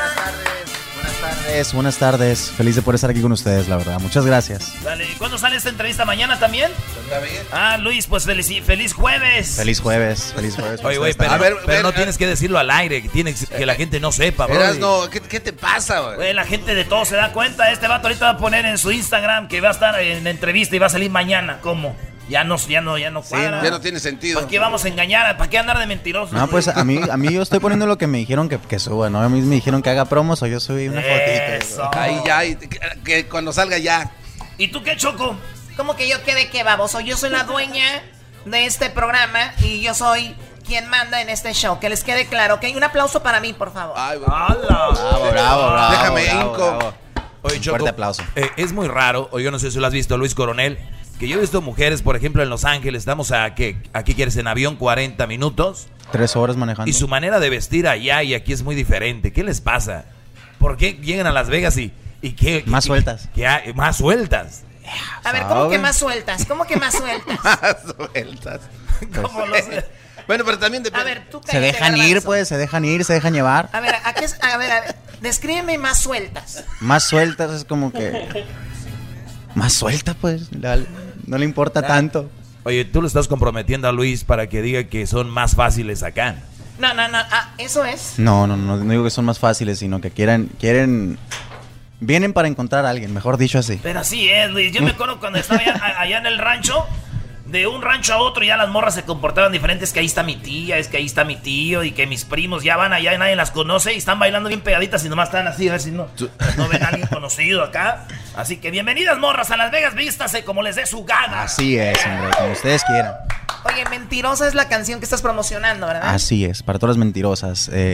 Buenas tardes, buenas tardes. Feliz de poder estar aquí con ustedes, la verdad. Muchas gracias. Dale, ¿y cuándo sale esta entrevista? ¿Mañana también? Ah, Luis, pues feliz, feliz jueves. Feliz jueves, feliz jueves. Oye, güey, pero, A ver, pero ver, no a- tienes que decirlo al aire, que, tiene, que la gente no sepa, bro. Erasno, ¿qué, ¿qué te pasa, güey? Güey, la gente de todo se da cuenta. Este vato ahorita va a poner en su Instagram que va a estar en entrevista y va a salir mañana. ¿Cómo? Ya no, ya no, ya no cuadra. Ya no tiene sentido. ¿Para qué vamos a engañar? ¿Para qué andar de mentirosos? No, pues a mí, a mí yo estoy poniendo lo que me dijeron que, que suba, ¿no? A mí me dijeron que haga promos o yo subí una fotito. Eso. Ahí ya, y que, que cuando salga ya. ¿Y tú qué, Choco? ¿Cómo que yo quede qué, baboso? Yo soy la dueña de este programa y yo soy quien manda en este show. Que les quede claro, ¿ok? Un aplauso para mí, por favor. Ay, güey. ¡Hala! Bravo, bravo, bravo. Déjame, bravo, hinco. bravo. Oye, Choco, Fuerte aplauso. eh, es muy raro, o yo no sé si lo has visto, Luis Coronel, que yo he visto mujeres, por ejemplo, en Los Ángeles, estamos a, ¿qué? Aquí quieres en avión cuarenta minutos, Tres horas manejando. y su manera de vestir allá y aquí es muy diferente. ¿Qué les pasa? ¿Por qué llegan a Las Vegas y, y qué? Más y- sueltas. que hay- más sueltas. A ver, ¿cómo que ¿saben? más sueltas? ¿Cómo que más sueltas? Más sueltas. ¿Cómo los... Bueno, pero también A depende. ver, tú Se cállate, dejan ir, Garbanzo. pues, se dejan ir, se dejan llevar. A ver, ¿a qué es? A ver, a ver, descríbeme más sueltas. Más sueltas es como que... Más suelta, pues. la- no le importa tanto. Oye, tú lo estás comprometiendo a Luis para que diga que son más fáciles acá. No, no, no, ah, eso es. No, no, no, no digo que son más fáciles, sino que quieren, quieren... Vienen para encontrar a alguien, mejor dicho así. Pero así es, Luis. Yo me acuerdo cuando estaba allá, a- allá en el rancho, de un rancho a otro ya las morras se comportaban diferentes, que ahí está mi tía, es que ahí está mi tío, y que mis primos ya van allá y nadie las conoce y están bailando bien pegaditas y nomás están así, a ver si no, no ven a alguien conocido acá. Así que bienvenidas, morras, a Las Vegas, vístase como les dé su gana. Así es, hombre, como ustedes quieran. Oye, Mentirosa es la canción que estás promocionando, ¿verdad? Así es, para todas las mentirosas. Eh,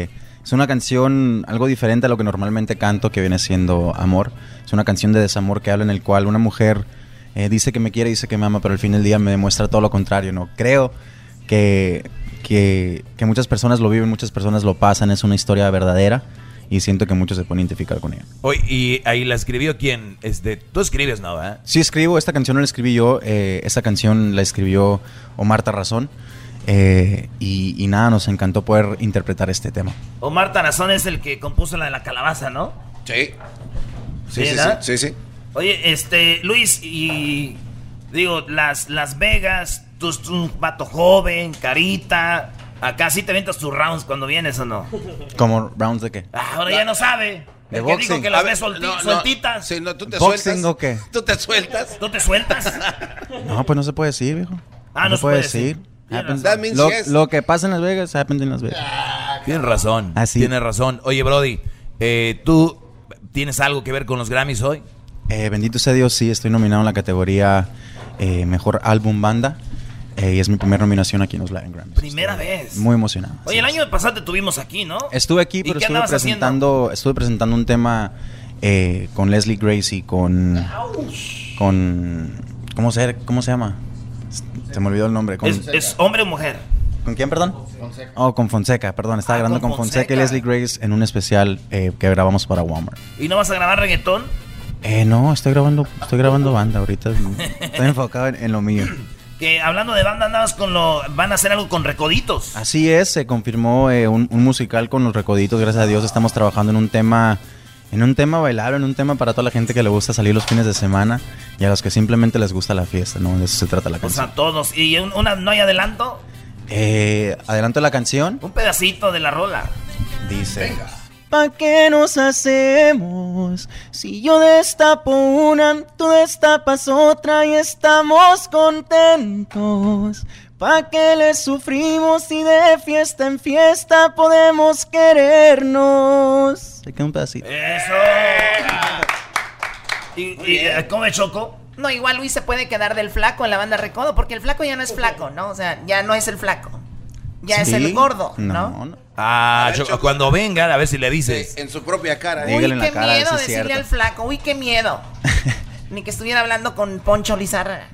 Es una canción algo diferente a lo que normalmente canto, que viene siendo amor. Es una canción de desamor que habla en el cual una mujer eh, dice que me quiere, dice que me ama, pero al fin del día me demuestra todo lo contrario, ¿no? Creo que, que, que muchas personas lo viven, muchas personas lo pasan, es una historia verdadera y siento que muchos se pueden identificar con ella. Oye, ¿y ahí la escribió quién? Este, tú escribes, ¿no? ¿Eh? Sí, escribo, esta canción no la escribí yo, eh, esta canción la escribió Omar Tarazón. Eh, y, y nada, nos encantó poder interpretar este tema. Omar Tarazón es el que compuso la de la calabaza, ¿no? Sí. Sí, Sí, sí, ¿verdad? sí, sí, sí. Oye, este, Luis, y digo, Las, Las Vegas, tú eres un vato joven, carita. Acá sí te avientas tus rounds cuando vienes, ¿o no? ¿Como rounds de qué? Ah, ahora ya no sabe. De El que boxing. dijo que las A ver, ves solti- no, no. sueltitas. Sí, no, tú te ¿Boxing sueltas. o qué? ¿Tú te sueltas? ¿Tú te sueltas? No, pues no se puede decir, viejo. Ah, no se puede decir. Tienes Happens- That means Lo, yes. lo que pasa en Las Vegas, happens en Las Vegas. Tienes razón. Así. Tienes razón. Oye, Brody, eh, ¿tú tienes algo que ver con los Grammys hoy? Eh, bendito sea Dios, sí, estoy nominado en la categoría eh, Mejor Álbum Banda. Eh, y es mi primera nominación aquí en los Latin Grammys. Primera vez. Muy emocionado. Oye, el año pasado te tuvimos aquí, ¿no? Estuve aquí, ¿Y pero qué estuve andabas presentando, estuve presentando un tema eh, con Leslie Gracie, con, con, ¿cómo se, cómo se llama? Se me olvidó el nombre. Con, ¿Es, es hombre o mujer? ¿Con quién, perdón? Fonseca. Oh, con Fonseca, perdón. Estaba Ah, grabando con con Fonseca. Fonseca. y Leslie Grace en un especial eh, que grabamos para Walmart. ¿Y no vas a grabar reggaetón? Eh, no, estoy grabando, estoy grabando banda ahorita. Estoy enfocado en, en lo mío. Que hablando de banda, andabas con lo... Van a hacer algo con Recoditos. Así es, se confirmó eh, un, un musical con los Recoditos. Gracias a Dios estamos trabajando en un tema, en un tema bailable, en un tema para toda la gente que le gusta salir los fines de semana y a los que simplemente les gusta la fiesta, ¿no? De eso se trata la O canción. sea, todos. ¿Y un- una, no hay adelanto? Eh, adelanto la canción. Un pedacito de la rola. Dice. ¿Pa' qué nos hacemos? Si yo destapo una, tú destapas otra y estamos contentos. ¿Pa' qué le sufrimos si de fiesta en fiesta podemos querernos? Se queda un pedacito. ¡Eso! ¿Y, y eh, cómo es, Choco? No, igual Luis se puede quedar del flaco en la banda Recodo, porque el flaco ya no es flaco, ¿no? O sea, ya no es el flaco. Ya es ¿Sí? el gordo, ¿no? No, no. Ah, A ver, Choco, Choco. cuando venga, a ver si le dices. En su propia cara. Uy, Dígale en la qué cara, miedo eso es decirle cierto. al flaco. Uy, qué miedo. Ni que estuviera hablando con Poncho Lizarra.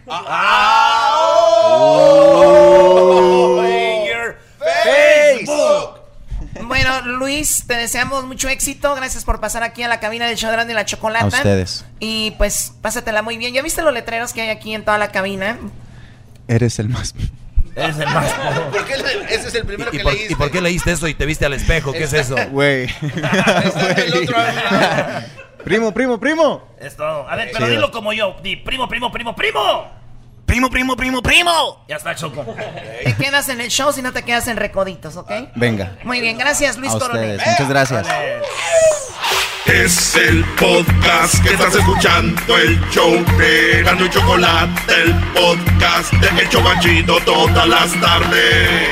Facebook. Bueno, Luis, te deseamos mucho éxito. Gracias por pasar aquí a la cabina del Chodrán de la Chocolata. A ustedes. Y pues, pásatela muy bien. ¿Ya viste los letreros que hay aquí en toda la cabina? Eres el más... Eres el más... ¿Por qué le- ese es el primero ¿Y, y que por, leíste? ¿Y por qué leíste eso y te viste al espejo? ¿Qué es eso? Güey. Está el otro lado. Primo, primo, primo. Es todo. A ver, pero Chido. dilo como yo. Di primo, primo, primo, primo. Primo, primo, primo, primo. Ya está, Choco. Te quedas en el show si no te quedas en Recoditos, ¿ok? Venga. Muy bien, gracias Luis A Coronel. ustedes. Muchas gracias. Es el podcast que estás escuchando, el show de Erasmo y Chocolate, el podcast de El Chobachito todas las tardes.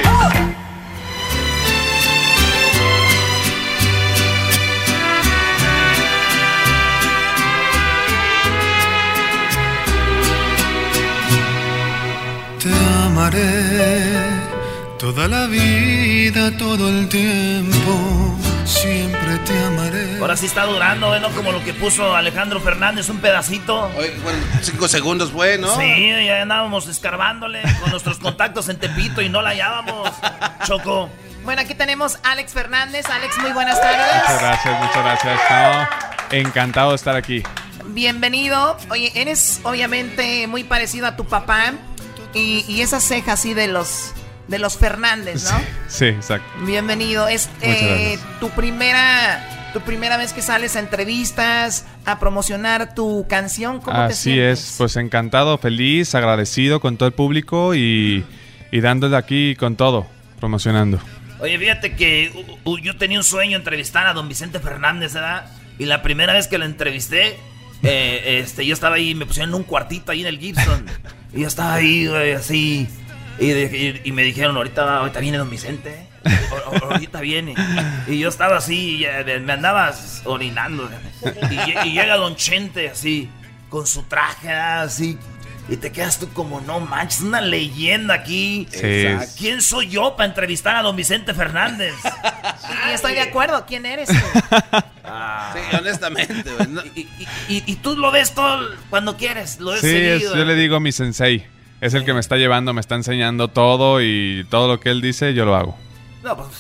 Te amaré toda la vida, todo el tiempo, siempre te amaré. Ahora sí está durando, ¿eh? No como lo que puso Alejandro Fernández, un pedacito. Oye, bueno, cinco segundos fue, ¿no? Sí, ya andábamos escarbándole con nuestros contactos en Tepito y no la hallábamos, Choco. Bueno, aquí tenemos a Alex Fernández. Alex, muy buenas tardes. Muchas gracias, muchas gracias. No, encantado de estar aquí. Bienvenido. Oye, eres obviamente muy parecido a tu papá y, y esas cejas así de los de los Fernández, ¿no? Sí, sí, exacto. Bienvenido. Es Muchas eh, gracias. tu primera tu primera vez que sales a entrevistas, a promocionar tu canción. ¿Cómo te Así sientes? es, pues encantado, feliz, agradecido con todo el público y, y dándole aquí con todo, promocionando. Oye, fíjate que uh, uh, yo tenía un sueño entrevistar a don Vicente Fernández, ¿verdad? Y la primera vez que lo entrevisté, eh, este, yo estaba ahí, me pusieron en un cuartito ahí en el Gibson. Y yo estaba ahí, güey, así. Y, de- y- y me dijeron, ahorita, ahorita viene don Vicente. O- o- ahorita viene. Y yo estaba así, y, eh, me andaba orinando. Y, lle- y llega don Chente así, con su traje así. y te quedas tú como, no manches, una leyenda aquí. Sí. ¿Quién soy yo para entrevistar a don Vicente Fernández? Y estoy de acuerdo, ¿quién eres tú? Ah. Sí, honestamente, güey. No. Y, y, y, y tú lo ves todo cuando quieres, lo ves Sí, es- seguido. yo le digo a mi sensei. Es el que me está llevando, me está enseñando todo y todo lo que él dice, yo lo hago. No, pues.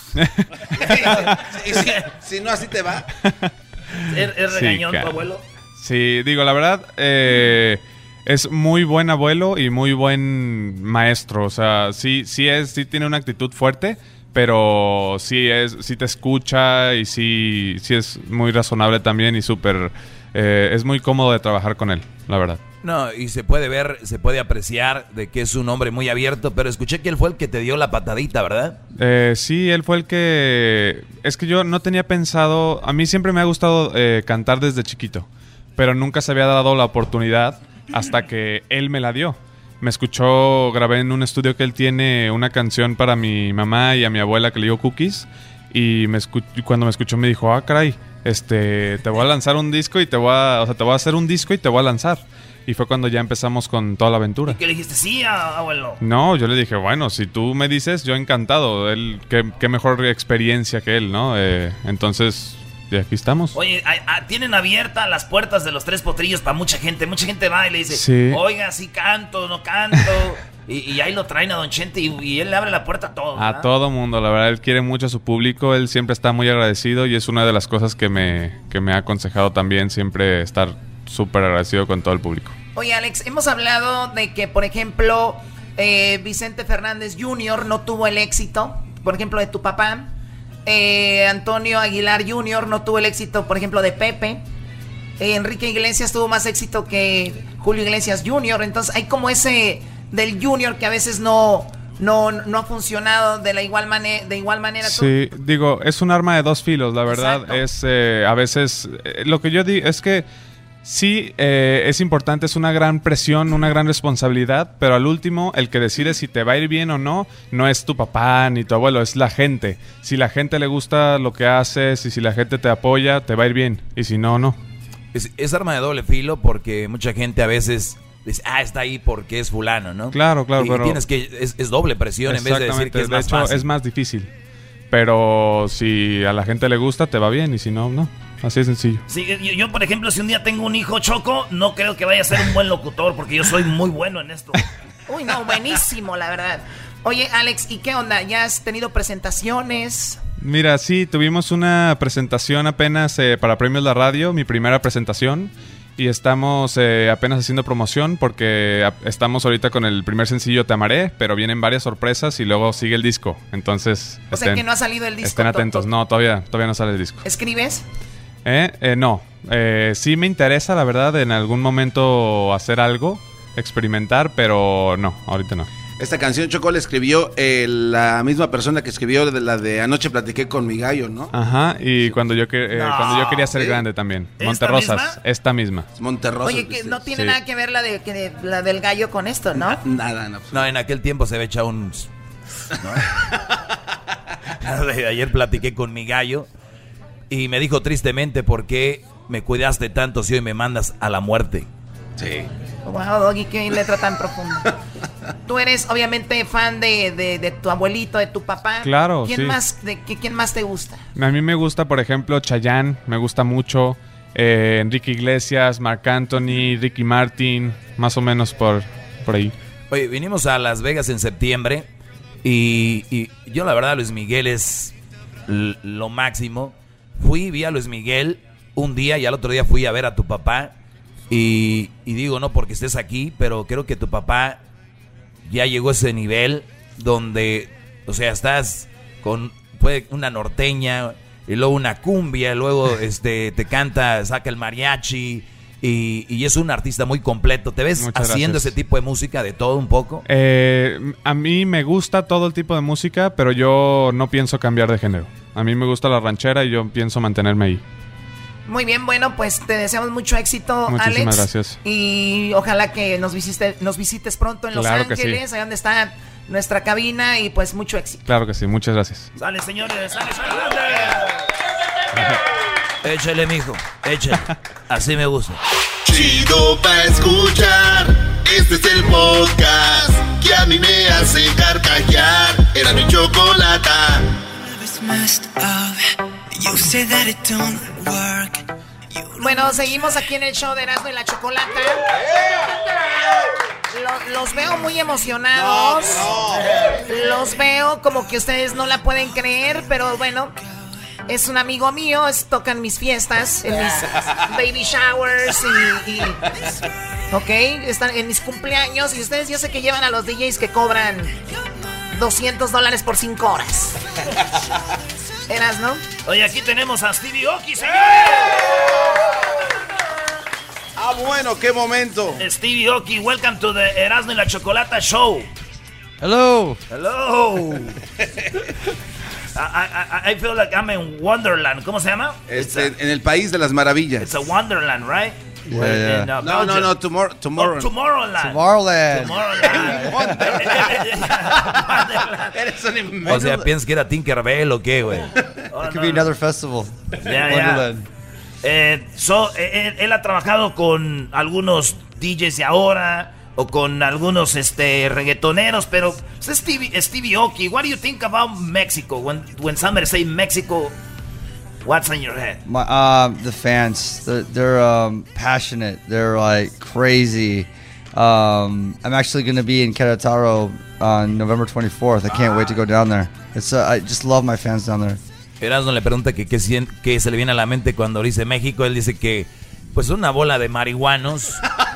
Sí, sí, si no, así te va. ¿Es, es Sí, regañón cara. tu abuelo? Sí, digo, la verdad, eh, es muy buen abuelo y muy buen maestro. O sea, sí, sí es, sí tiene una actitud fuerte, pero sí es, sí te escucha y sí, sí es muy razonable también y súper, eh, es muy cómodo de trabajar con él, la verdad. No, y se puede ver, se puede apreciar de que es un hombre muy abierto, pero escuché que él fue el que te dio la patadita, ¿verdad? Eh, sí, él fue el que... Es que yo no tenía pensado... A mí siempre me ha gustado eh, cantar desde chiquito, pero nunca se había dado la oportunidad hasta que él me la dio. Me escuchó, grabé en un estudio que él tiene una canción para mi mamá y a mi abuela que le dio Cookies, y me escu- cuando me escuchó me dijo, ah, caray, este, te voy a lanzar un disco y te voy a... O sea, te voy a hacer un disco y te voy a lanzar. Y fue cuando ya empezamos con toda la aventura. ¿Qué le dijiste? Sí, a- abuelo. No, yo le dije, bueno, si tú me dices, yo encantado. Él, qué, qué mejor experiencia que él, ¿no? Eh, entonces, y aquí estamos. Oye, a- a- tienen abiertas las puertas de los Tres Potrillos para mucha gente. Mucha gente va y le dice, Sí. oiga, sí canto, no canto. y, y ahí lo traen a Don Chente y, y él le abre la puerta a todos. A ¿verdad? todo mundo, la verdad, él quiere mucho a su público, él siempre está muy agradecido y es una de las cosas que me, que me ha aconsejado también, siempre estar súper agradecido con todo el público. Oye, Alex, hemos hablado de que, por ejemplo, eh, Vicente Fernández junior no tuvo el éxito, por ejemplo, de tu papá. Eh, Antonio Aguilar junior no tuvo el éxito, por ejemplo, de Pepe. Eh, Enrique Iglesias tuvo más éxito que Julio Iglesias junior Entonces hay como ese del junior que a veces no, no, no ha funcionado de la igual, mane- de igual manera. Tú- Sí, digo, es un arma de dos filos, la verdad. Exacto. Es eh, a veces, eh, lo que yo digo es que sí, eh, es importante, es una gran presión, una gran responsabilidad, pero al último, el que decide si te va a ir bien o no, no es tu papá ni tu abuelo, es la gente. Si la gente le gusta lo que haces y si la gente te apoya, te va a ir bien, y si no, no. Es, es arma de doble filo porque mucha gente a veces dice, ah, está ahí porque es fulano, ¿no? Claro, claro, y, pero... tienes que, es, es doble presión en vez de decir que es de más hecho, fácil. es más difícil. Pero si a la gente le gusta, te va bien, y si no, no. Así de sencillo. Sí, yo, yo, por ejemplo, si un día tengo un hijo Choco, no creo que vaya a ser un buen locutor porque yo soy muy bueno en esto. Uy, no, buenísimo, la verdad. Oye, Alex, ¿y qué onda? ¿Ya has tenido presentaciones? Mira, sí, tuvimos una presentación apenas eh, para Premios La Radio, mi primera presentación, y estamos eh, apenas haciendo promoción porque a- estamos ahorita con el primer sencillo Te Amaré, pero vienen varias sorpresas y luego sigue el disco, entonces O sea, que no ha salido el disco. estén to- atentos. No, todavía, todavía no sale el disco. ¿Escribes? ¿Eh? Eh, no, eh, sí me interesa, la verdad, en algún momento hacer algo, experimentar, pero no, ahorita no. Esta canción, Choco, la escribió eh, la misma persona que escribió de la de Anoche platiqué con mi gallo, ¿no? Ajá, y cuando yo que- eh, No, cuando yo quería ser ¿sí? grande también. ¿Esta Monterrosas, misma? esta misma. Monterrosas. Oye, que no tiene Sí. nada que ver la, de, que de- la del gallo con esto, ¿no? Nada, no. No, en aquel tiempo se había echado un... ¿no? De- Ayer platiqué con mi gallo y me dijo tristemente, ¿por qué me cuidaste tanto si hoy me mandas a la muerte? Sí. Wow, Doggy, qué letra tan profunda. Tú eres obviamente fan de, de, de tu abuelito, de tu papá. Claro, ¿Quién sí. más, de, qué- ¿Quién más te gusta? A mí me gusta, por ejemplo, Chayanne, me gusta mucho. eh, Enrique Iglesias, Marc Anthony, Ricky Martin, más o menos por, por ahí. Oye, vinimos a Las Vegas en septiembre y, y yo la verdad Luis Miguel es l- lo máximo. Fui, vi a Luis Miguel un día y al otro día fui a ver a tu papá y, y digo no porque estés aquí, pero creo que tu papá ya llegó a ese nivel donde, o sea, estás con fue una norteña y luego una cumbia, luego este te canta, saca el mariachi. Y, y es un artista muy completo. ¿Te ves Muchas haciendo gracias. ese tipo de música de todo un poco? Eh, a mí me gusta todo el tipo de música, pero yo no pienso cambiar de género. A mí me gusta la ranchera y yo pienso mantenerme ahí. Muy bien, bueno, pues te deseamos mucho éxito, Muchísimas Alex. gracias. Y ojalá que nos visites, nos visites pronto en Los Claro que sí. Ángeles, ahí donde está nuestra cabina, y pues mucho éxito. Claro que sí, muchas gracias. Sale, señores, sale, sale. Échale, mijo, échale. Así me gusta. Chido pa' escuchar. Este es el podcast que a mí me hace carcajear. Era mi chocolata. Bueno, seguimos aquí en el show de Erasmo y la Chocolata. Los, los veo muy emocionados. No, no. Los veo como que ustedes no la pueden creer, pero bueno, es un amigo mío, es, tocan mis fiestas, en mis baby showers y, y ok, están en mis cumpleaños y ustedes yo sé que llevan a los D Js que cobran doscientos dólares por cinco horas. ¿Eras, no? Oye, aquí tenemos a Stevie Aoki, señores. Ah, bueno, qué momento. Stevie Aoki, welcome to the Erasmo y la Chocolata Show. Hello. Hello. I, I, I feel like I'm in Wonderland. ¿Cómo se llama? Este, a, en el país de las maravillas. It's a Wonderland, right? Yeah, yeah. In, uh, no, no, no, tomorrow, tomorrow. Oh, Tomorrowland. Tomorrowland. Tomorrowland. Eres un inmenso. O sea, ¿piensas que era Tinkerbell o qué, güey? Oh, It could no. be another festival. Yeah, Wonderland. Yeah. Eh, so, él, él ha trabajado con algunos D Js de ahora o con algunos este reggaetoneros, pero Stevie, Stevie Aoki, what do you think about Mexico? When when somebody say Mexico, what's in your head? My, uh, the fans, they're, they're um, passionate. They're like crazy. Um, I'm actually going to be in Querétaro on November twenty-fourth. I can't ah. wait to go down there. It's uh, I just love my fans down there. Erasmo le pregunta que qué que se le viene a la mente cuando dice México. Él dice que pues una bola de marihuanos,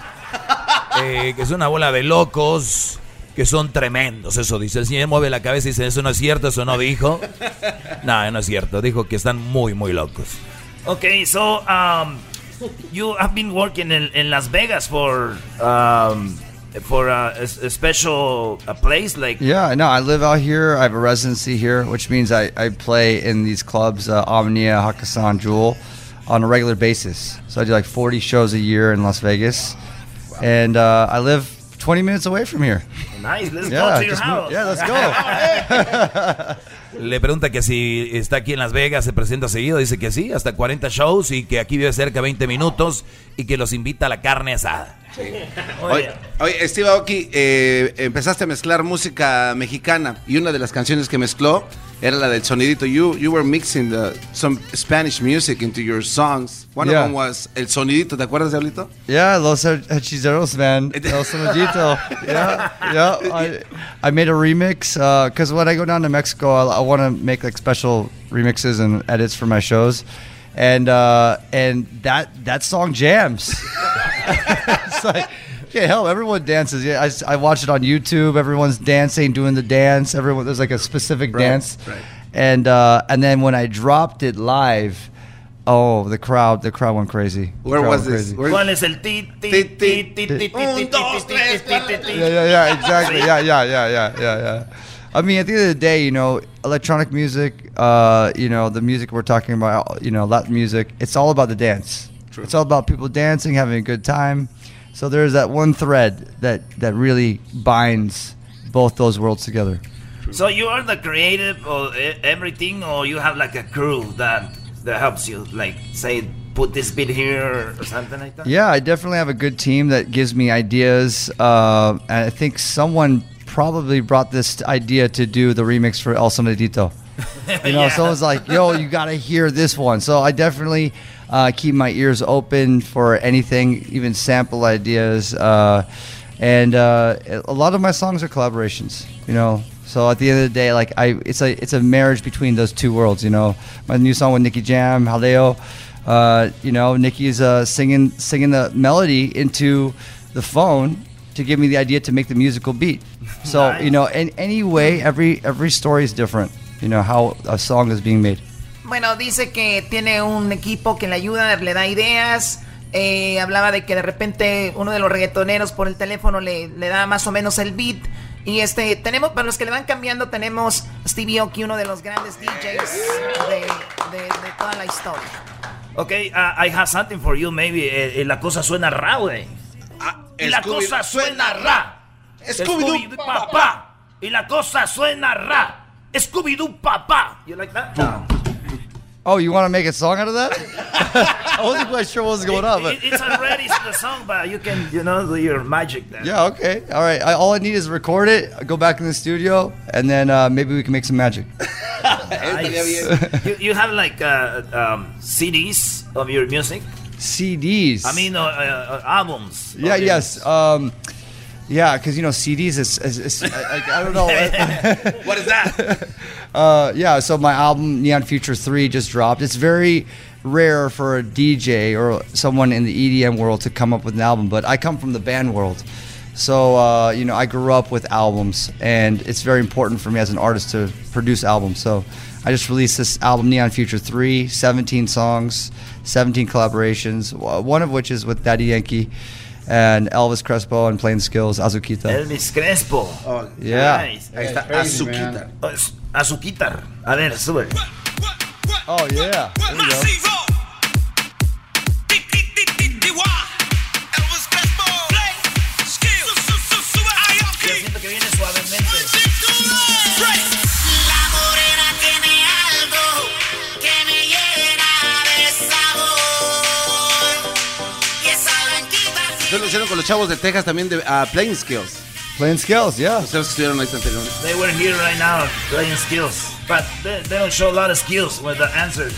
eh, que es una bola de locos, que son tremendos. Eso dice. El señor mueve la cabeza y dice, eso no es cierto, eso no dijo. No, no es cierto. Dijo que están muy, muy locos. Okay, so um, you have been working in, in Las Vegas for um, for a, a special a place like. Yeah, no, I live out here. I have a residency here, which means I, I play in these clubs, uh, Omnia, Hakkasan, Jewel, on a regular basis. So I do like forty shows a year in Las Vegas, wow. and uh, I live twenty minutes away from here. Nice, let's yeah, go to your house. Yeah, let's go. Le pregunta que si está aquí en Las Vegas, se presenta seguido. Dice que sí, hasta cuarenta shows y que aquí vive cerca veinte minutos y que los invita a la carne asada. Sí. Oye, oye, Steve Aoki, eh, empezaste a mezclar música mexicana y una de las canciones que mezcló era la del sonidito. You you were mixing the, some Spanish music into your songs. One yeah. of them was El Sonidito. ¿Te acuerdas, Diablito? Yeah, Los Hechiceros, man. El Sonidito. Yeah, yeah. I, I made a remix because uh, when I go down to Mexico, I, I want to make like special remixes and edits for my shows. And uh, and that that song jams. It's like, can't help. Everyone dances. Yeah, I, I watch it on YouTube. Everyone's dancing, doing the dance. Everyone, there's like a specific right, dance. Right. And uh, and then when I dropped it live, oh, the crowd, the crowd went crazy. The Where was this? ¿Cuál es el ti ti ti ti ti ti? Un, dos, tres, Yeah, yeah, yeah, exactly. Yeah, yeah, yeah, yeah, yeah, yeah. I mean, at the end of the day, you know, electronic music, uh, you know, the music we're talking about, you know, Latin music, it's all about the dance. True. It's all about people dancing, having a good time. So there's that one thread that, that really binds both those worlds together. True. So you are the creative or everything, or you have like a crew that that helps you, like, say, put this bit here or something like that? Yeah, I definitely have a good team that gives me ideas. Uh, and I think someone probably brought this idea to do the remix for El Sonidito. You know, yeah. Someone's like, yo, you got to hear this one. So I definitely uh, keep my ears open for anything, even sample ideas. Uh, and uh, a lot of my songs are collaborations, you know. So at the end of the day, like I, it's a it's a marriage between those two worlds, you know. My new song with Nicky Jam, Jaleo, uh, you know, Nicky's uh, singing singing the melody into the phone to give me the idea to make the musical beat. So, nice. You know, in any way, every every story is different, you know, how a song is being made. Bueno, dice que tiene un equipo que le ayuda, le da ideas. Eh, hablaba de que de repente uno de los reggaetoneros por el teléfono le, le da más o menos el beat. Y este, tenemos, para los que le van cambiando, tenemos Stevie Aoki, uno de los grandes D Js de, de, de toda la historia. Okay, uh, I have something for you, maybe. Eh, eh, la cosa suena ra, güey. Ah, y la cosa suena ra. Scooby-Doo papá. Y la cosa suena ra. Scooby-Doo papá. You like that? No. Oh, you want to make a song out of that? I wasn't quite sure what was going on, but It, it's already the song, but you can, you know, do your magic there. yeah, okay, all right. I, all I need is record it, go back in the studio, and then uh, maybe we can make some magic. Nice. you, you have like uh, um, C Ds of your music? C Ds. I mean, uh, uh, albums. Yeah, of your- yes. Um, yeah, because you know C Ds is, is, is I, I don't know. What is that? Uh, yeah, so my album Neon Future three just dropped. It's very rare for a D J or someone in the E D M world to come up with an album, but I come from the band world. So, uh, you know, I grew up with albums, and it's very important for me as an artist to produce albums. So I just released this album, Neon Future three, seventeen songs, seventeen collaborations, one of which is with Daddy Yankee and Elvis Crespo and Playing Skills, Azuquita. Elvis Crespo. Oh, Yeah. Nice. Ahí está, Crazy, Azuquita. Oh, es- Azuquitar. A ver, sube. Oh, yeah. There we go. Yo siento que viene suavemente. La morena tiene algo que me llena de sabor. Y esa blanquita Ustedes lo hicieron con los chavos de Texas también de uh, Playing Skills. Playing Skills, yeah. Ustedes estuvieron ahí anteriormente. They were here right now playing skills, but they, they don't show a lot of skills with the answers.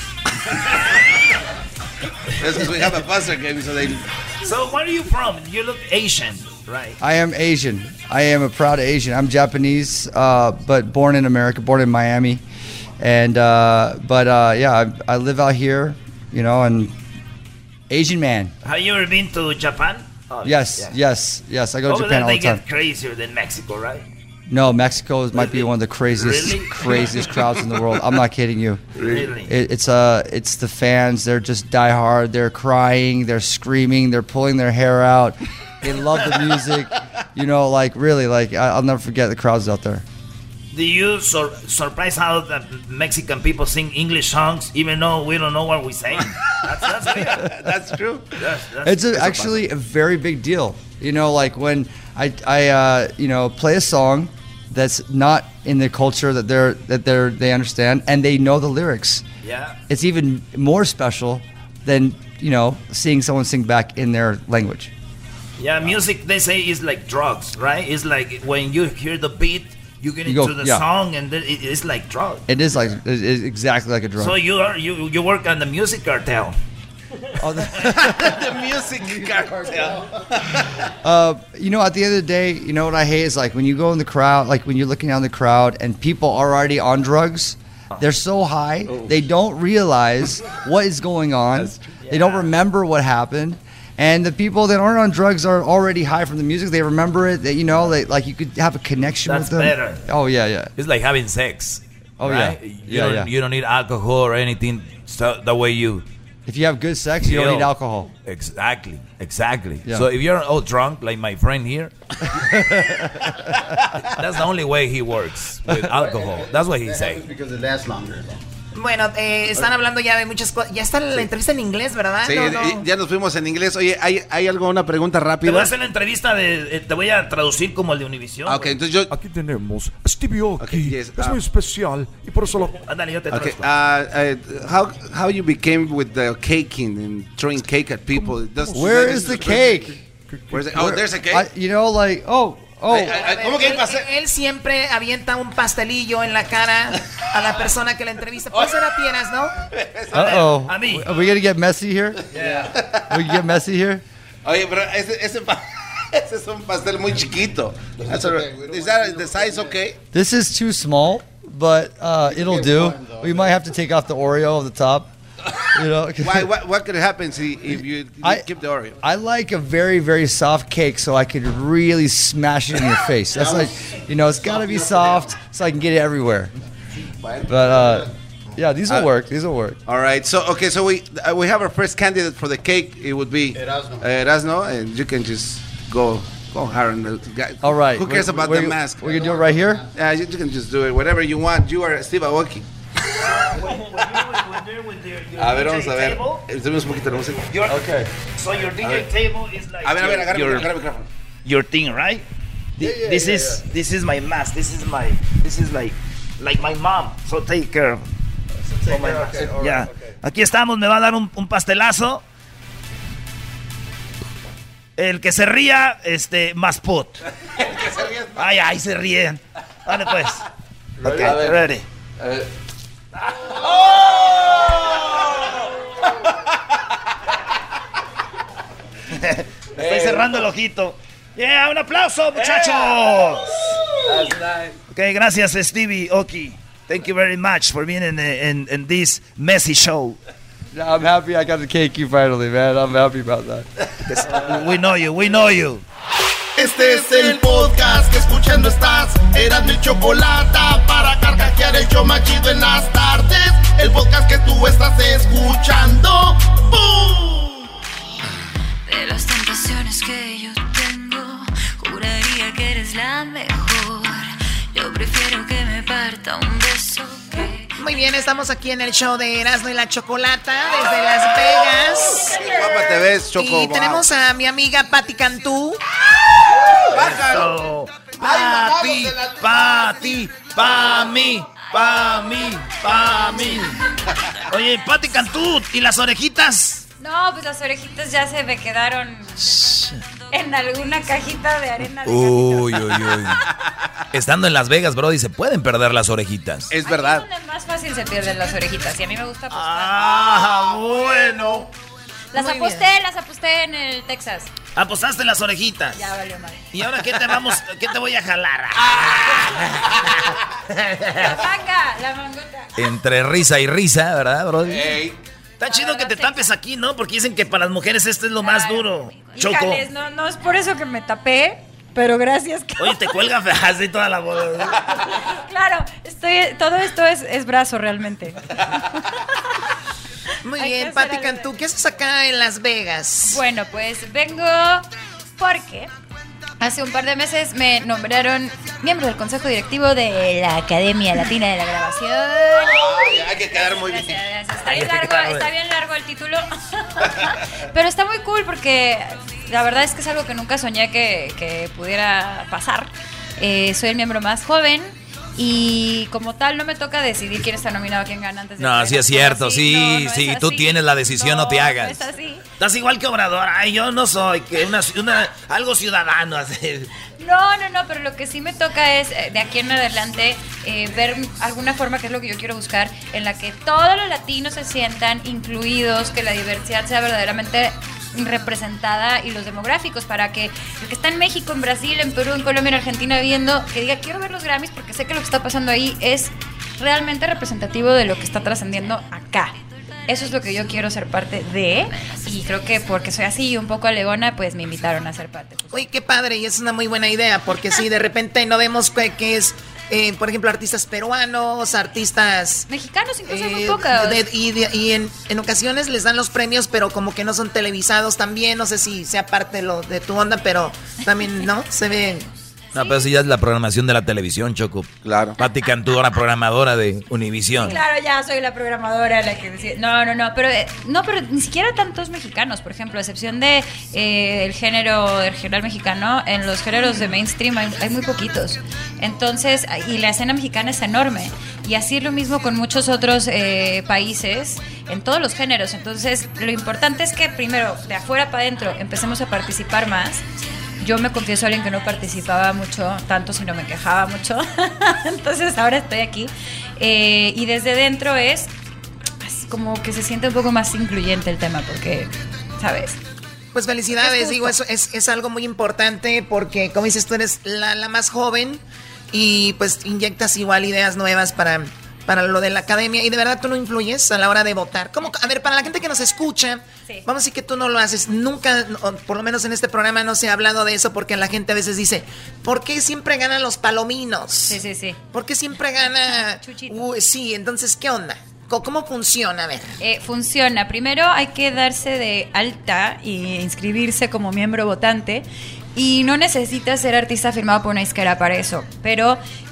It's because we have a buzzer game, so they... So where are you from? You look Asian, right? I am Asian. I am a proud Asian. I'm Japanese, uh, but born in America, born in Miami. And, uh, but uh, yeah, I, I live out here, you know, and Asian man. Have you ever been to Japan? Oh, Yes, yeah. yes, yes. I go to Over Japan there all they the time. get crazier than Mexico, right? No, Mexico is, might be one of the craziest, Really? craziest crowds in the world. I'm not kidding you. Really? It, it's uh, it's the fans. They're just diehard. They're crying. They're screaming. They're pulling their hair out. They love the music. You know, like really, like I, I'll never forget the crowds out there. Do you sur- surprise how the Mexican people sing English songs even though we don't know what we're saying? That's, that's weird. That's true. That's, that's, It's a, actually a very big deal. You know, like when I, I uh, you know, play a song that's not in the culture that they're that they're they understand and they know the lyrics. Yeah. It's even more special than, you know, seeing someone sing back in their language. Yeah, music they say is like drugs, right? It's like when you hear the beat, you get You into go- the yeah. song, and then it, it's like drugs. It is like it is exactly like a drug. So you are you you work on the music cartel. Oh, the, the music cartel. uh, you know, at the end of the day, you know what I hate is like when you go in the crowd, like when you're looking down the crowd and people are already on drugs. They're so high, they don't realize what is going on. They don't remember what happened. And the people that aren't on drugs are already high from the music. They remember it. That you know, they, like you could have a connection That's with them. better. Oh yeah, yeah. It's like having sex. Oh, right? yeah. You Yeah, don't, yeah. You don't need alcohol or anything. So the way you. If you have good sex, you don't feel. need alcohol. Exactly. Exactly. Yeah. So if you're all drunk, like my friend here, that's the only way he works with alcohol. That's what he say. Because it lasts longer. Bueno, eh, están hablando ya de muchas cosas. Ya está la entrevista en inglés, ¿verdad? Sí, No, no. y- ya nos fuimos en inglés. Oye, ¿hay, hay algo, una pregunta Te voy a rápida? hacer la entrevista de. eh, te voy a traducir como el de Univision. Ah, ok, entonces yo... Aquí tenemos a Stevie Aoki. Okay, yes, es ah. muy especial y por eso lo... Ándale, yo te Okay, traduzco. uh, uh, how how you became with the caking and throwing cake at people? Does- Where is the cake? Where's the, oh, there's a cake. I, you know, like oh, oh. Ay, ay, ay, ¿Cómo que él, pasa? él siempre avienta un pastelillo en la cara a la persona que la entrevista. Puede ser a tienes, ¿no? Uh oh. A mí. Are we gonna get messy here? Yeah. We get messy here? Oye, pero ese, ese, pa- ese es un pastel muy chiquito. That's all right. Is that the size okay? This is too small, but uh, it'll do. We might have to take off the Oreo of the top. You know. Why? What, what could happen see, if you I- keep the Oreo? I like a very, very soft cake so I could really smash it in your face. That's like, you know, it's got to be soft so I can get it everywhere. But, uh, yeah, these will Uh, work. These will work. All right. So okay. So we uh, we have our first candidate for the cake. It would be Erasmo. Uh, Erasmo, and you can just go go hard on the guy. All right. Who cares We- about we- the mask? We can do it right here? Yeah, you, you can just do it. Whatever you want. You are Steve Aoki. A ver, vamos a ver. Subimos un poquito la música. Your- Okay. So your D A J ver. table is like. A ver, a ver, agarra, your, agarra el micrófono. your thing, right? Thi- this is this is my mask. This is my this is like like my mom. So take care. Oh my God. Okay, ya. Right, okay. Aquí estamos, me va a dar un, un pastelazo. El que se ría, este, más pot. El que se ríe es más. Ay, ay, se ríen. Vale, pues. Ready? Ok, A ver. ready. A ver. ¡Oh! Estoy cerrando el ojito. Yeah, un aplauso, muchachos. That's nice. Ok, gracias, Stevie Oki. Thank you very much for being in, in, in this messy show. Yeah, I'm happy I got to cake you finally, man. I'm happy about that. We know you, we know you. Este es el podcast que escuchando estás. Eran mi chocolata para carcajear el show más chido en las tardes. El podcast que tú estás escuchando. ¡Bum! De las tentaciones que yo tengo, juraría que eres la mejor. Yo prefiero que me parta un beso que... Muy bien, estamos aquí en el show de Erasmo y la Chocolata desde Las Vegas. Qué guapa te ves, Choco. Y wow. tenemos a mi amiga Pati Cantú. Eso. Pati, Pati, pa' mí, pa' mí, pa' mí. Oye, Pati Cantú, ¿y las orejitas? No, pues las orejitas ya se me quedaron en alguna cajita de arena. De Uy, uy, uy. Estando en Las Vegas, Brody, se pueden perder las orejitas. Es verdad. Aquí es donde más fácil se pierden las orejitas y a mí me gusta apostar. Ah, bueno. Las Muy aposté, bien. las aposté en el Texas. Apostaste en las orejitas. Ya valió mal. ¿Y ahora qué te vamos, qué te voy a jalar? La manga, la mangota. Entre risa y risa, ¿verdad, Brody? Hey. Está chido que te tapes aquí, ¿no? Porque dicen que para las mujeres esto es lo más duro. Choco. Híjales, no, no es por eso que me tapé, pero gracias. Que... Oye, te cuelga así toda la boda. Claro, estoy, todo esto es, es brazo realmente. Muy Hay bien, que Pati hacer algo. Cantú, ¿qué haces acá en Las Vegas? Bueno, pues vengo porque hace un par de meses me nombraron miembro del consejo directivo de la Academia Latina de la Grabación. Ay, hay que quedar muy bien. Gracias, gracias. Está bien largo, está bien largo el título. Pero está muy cool porque la verdad es que es algo que nunca soñé que, que pudiera pasar. Eh, soy el miembro más joven. Y como tal no me toca decidir quién está nominado, quién gana antes de No, sí es cierto, sí, no, no sí, es tú así. tienes la decisión, no, no te hagas. No es así. Estás igual que Obrador. Ay, yo no soy, que una, una algo ciudadano. Así. No, no, no, pero lo que sí me toca es eh, de aquí en adelante eh, ver alguna forma, que es lo que yo quiero buscar, en la que todos los latinos se sientan incluidos, que la diversidad sea verdaderamente representada y los demográficos, para que el que está en México, en Brasil, en Perú, en Colombia, en Argentina viendo, que diga quiero ver los Grammys porque sé que lo que está pasando ahí es realmente representativo de lo que está trascendiendo acá. Eso es lo que yo quiero ser parte de, y creo que porque soy así y un poco alegona, pues me invitaron a ser parte. Uy, qué padre, y es una muy buena idea, porque si de repente no vemos que, que es, eh, por ejemplo, artistas peruanos, artistas... Mexicanos incluso eh, muy pocos. de- y de- y en, en ocasiones les dan los premios, pero como que no son televisados también, no sé si sea parte de, lo, de tu onda, pero también, ¿no? Se ven... No, pero eso ya es la programación de la televisión, Choco. Claro. Pati Cantú, ahora programadora de Univisión. Claro, ya soy la programadora la que decía. No, no, no, pero eh, no, pero ni siquiera tantos mexicanos, por ejemplo, a excepción de eh, el género regional mexicano, en los géneros de mainstream hay, hay muy poquitos. Entonces, y la escena mexicana es enorme. Y así es lo mismo con muchos otros eh, países, en todos los géneros. Entonces, lo importante es que primero, de afuera para adentro, empecemos a participar más. Yo me confieso a alguien que no participaba mucho, tanto si no me quejaba mucho. Entonces ahora estoy aquí. Eh, y desde dentro es, es como que se siente un poco más incluyente el tema, porque, ¿sabes? Pues felicidades, Es digo, eso es, es algo muy importante porque, como dices, tú eres la, la más joven y pues inyectas igual ideas nuevas para, para lo de la academia, y de verdad tú no influyes a la hora de votar. ¿Cómo? A ver, para la gente que nos escucha, Sí. vamos a decir que tú no lo haces. Nunca, o por lo menos en este programa no se ha hablado de eso, porque la gente a veces dice, ¿por qué siempre ganan los palominos? Sí, sí, sí. ¿Por qué siempre gana? Uy, sí, entonces, ¿qué onda? ¿Cómo, cómo funciona? A ver. Eh, funciona. Primero hay que darse de alta e inscribirse como miembro votante. Y no necesitas ser artista firmado por una disquera para eso. Pero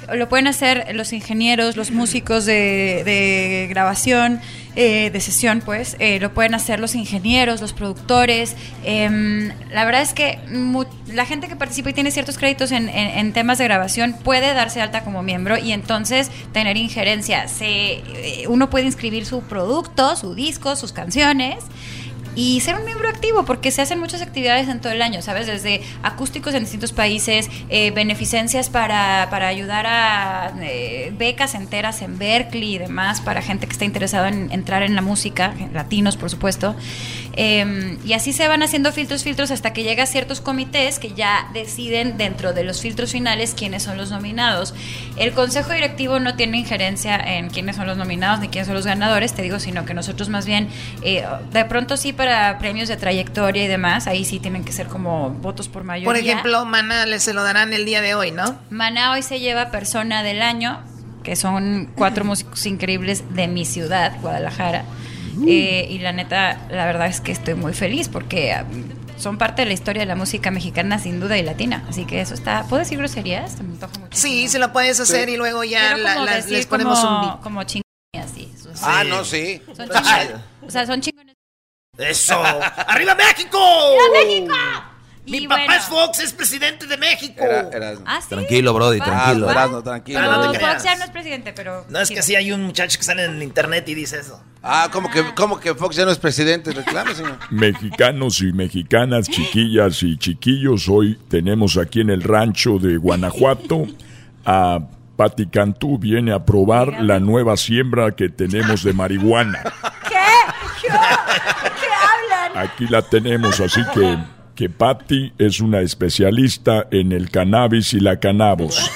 lo pueden hacer los ingenieros, los músicos de, de grabación, eh, de sesión, pues, eh, lo pueden hacer los ingenieros, los productores. Eh, la verdad es que mu- la gente que participa y tiene ciertos créditos en, en, en temas de grabación puede darse de alta como miembro y entonces tener injerencia. Se, eh, uno puede inscribir su producto, su disco, sus canciones y ser un miembro activo, porque se hacen muchas actividades en todo el año, ¿sabes? Desde acústicos en distintos países, eh, beneficencias para, para ayudar a eh, becas enteras en Berkeley y demás, para gente que está interesada en entrar en la música, latinos, por supuesto. Eh, y así se van haciendo filtros, filtros, hasta que llega a ciertos comités que ya deciden dentro de los filtros finales quiénes son los nominados. El consejo directivo no tiene injerencia en quiénes son los nominados ni quiénes son los ganadores, te digo, sino que nosotros más bien, eh, de pronto sí, para premios de trayectoria y demás, ahí sí tienen que ser como votos por mayoría. Por ejemplo, Maná le se lo darán el día de hoy, ¿no? Maná hoy se lleva Persona del Año, que son cuatro músicos increíbles de mi ciudad, Guadalajara. Eh, y la neta, la verdad es que estoy muy feliz porque uh, son parte de la historia de la música mexicana, sin duda, y latina. Así que eso está. ¿Puedo decir groserías? Me antoja mucho. Sí, se lo puedes hacer Sí. y luego ya Quiero la- como las- decir les ponemos como, un beat. como chingones así. Eso sí. Ah, no, sí. Son chingones. O sea, son chingones. ¡Eso! ¡Arriba México! ¡Arriba México! Mi Y papá bueno. es Fox, es presidente de México. Era- era- ¿Ah, sí? Tranquilo, Brody, Ah, tranquilo. Ah, Erasmo, tranquilo. Pero no te No, creas. Fox ya no es presidente, pero... No, es que sí hay un muchacho que sale en el internet y dice eso. Ah, ¿cómo que, cómo que Fox ya no es presidente? Reclame, señor. Mexicanos y mexicanas, chiquillas y chiquillos, hoy tenemos aquí en el rancho de Guanajuato a Pati Cantú, viene a probar la nueva siembra que tenemos de marihuana. ¿Qué? ¿Qué, ¿Qué hablan? Aquí la tenemos, así que, que Pati es una especialista en el cannabis y la cannabis.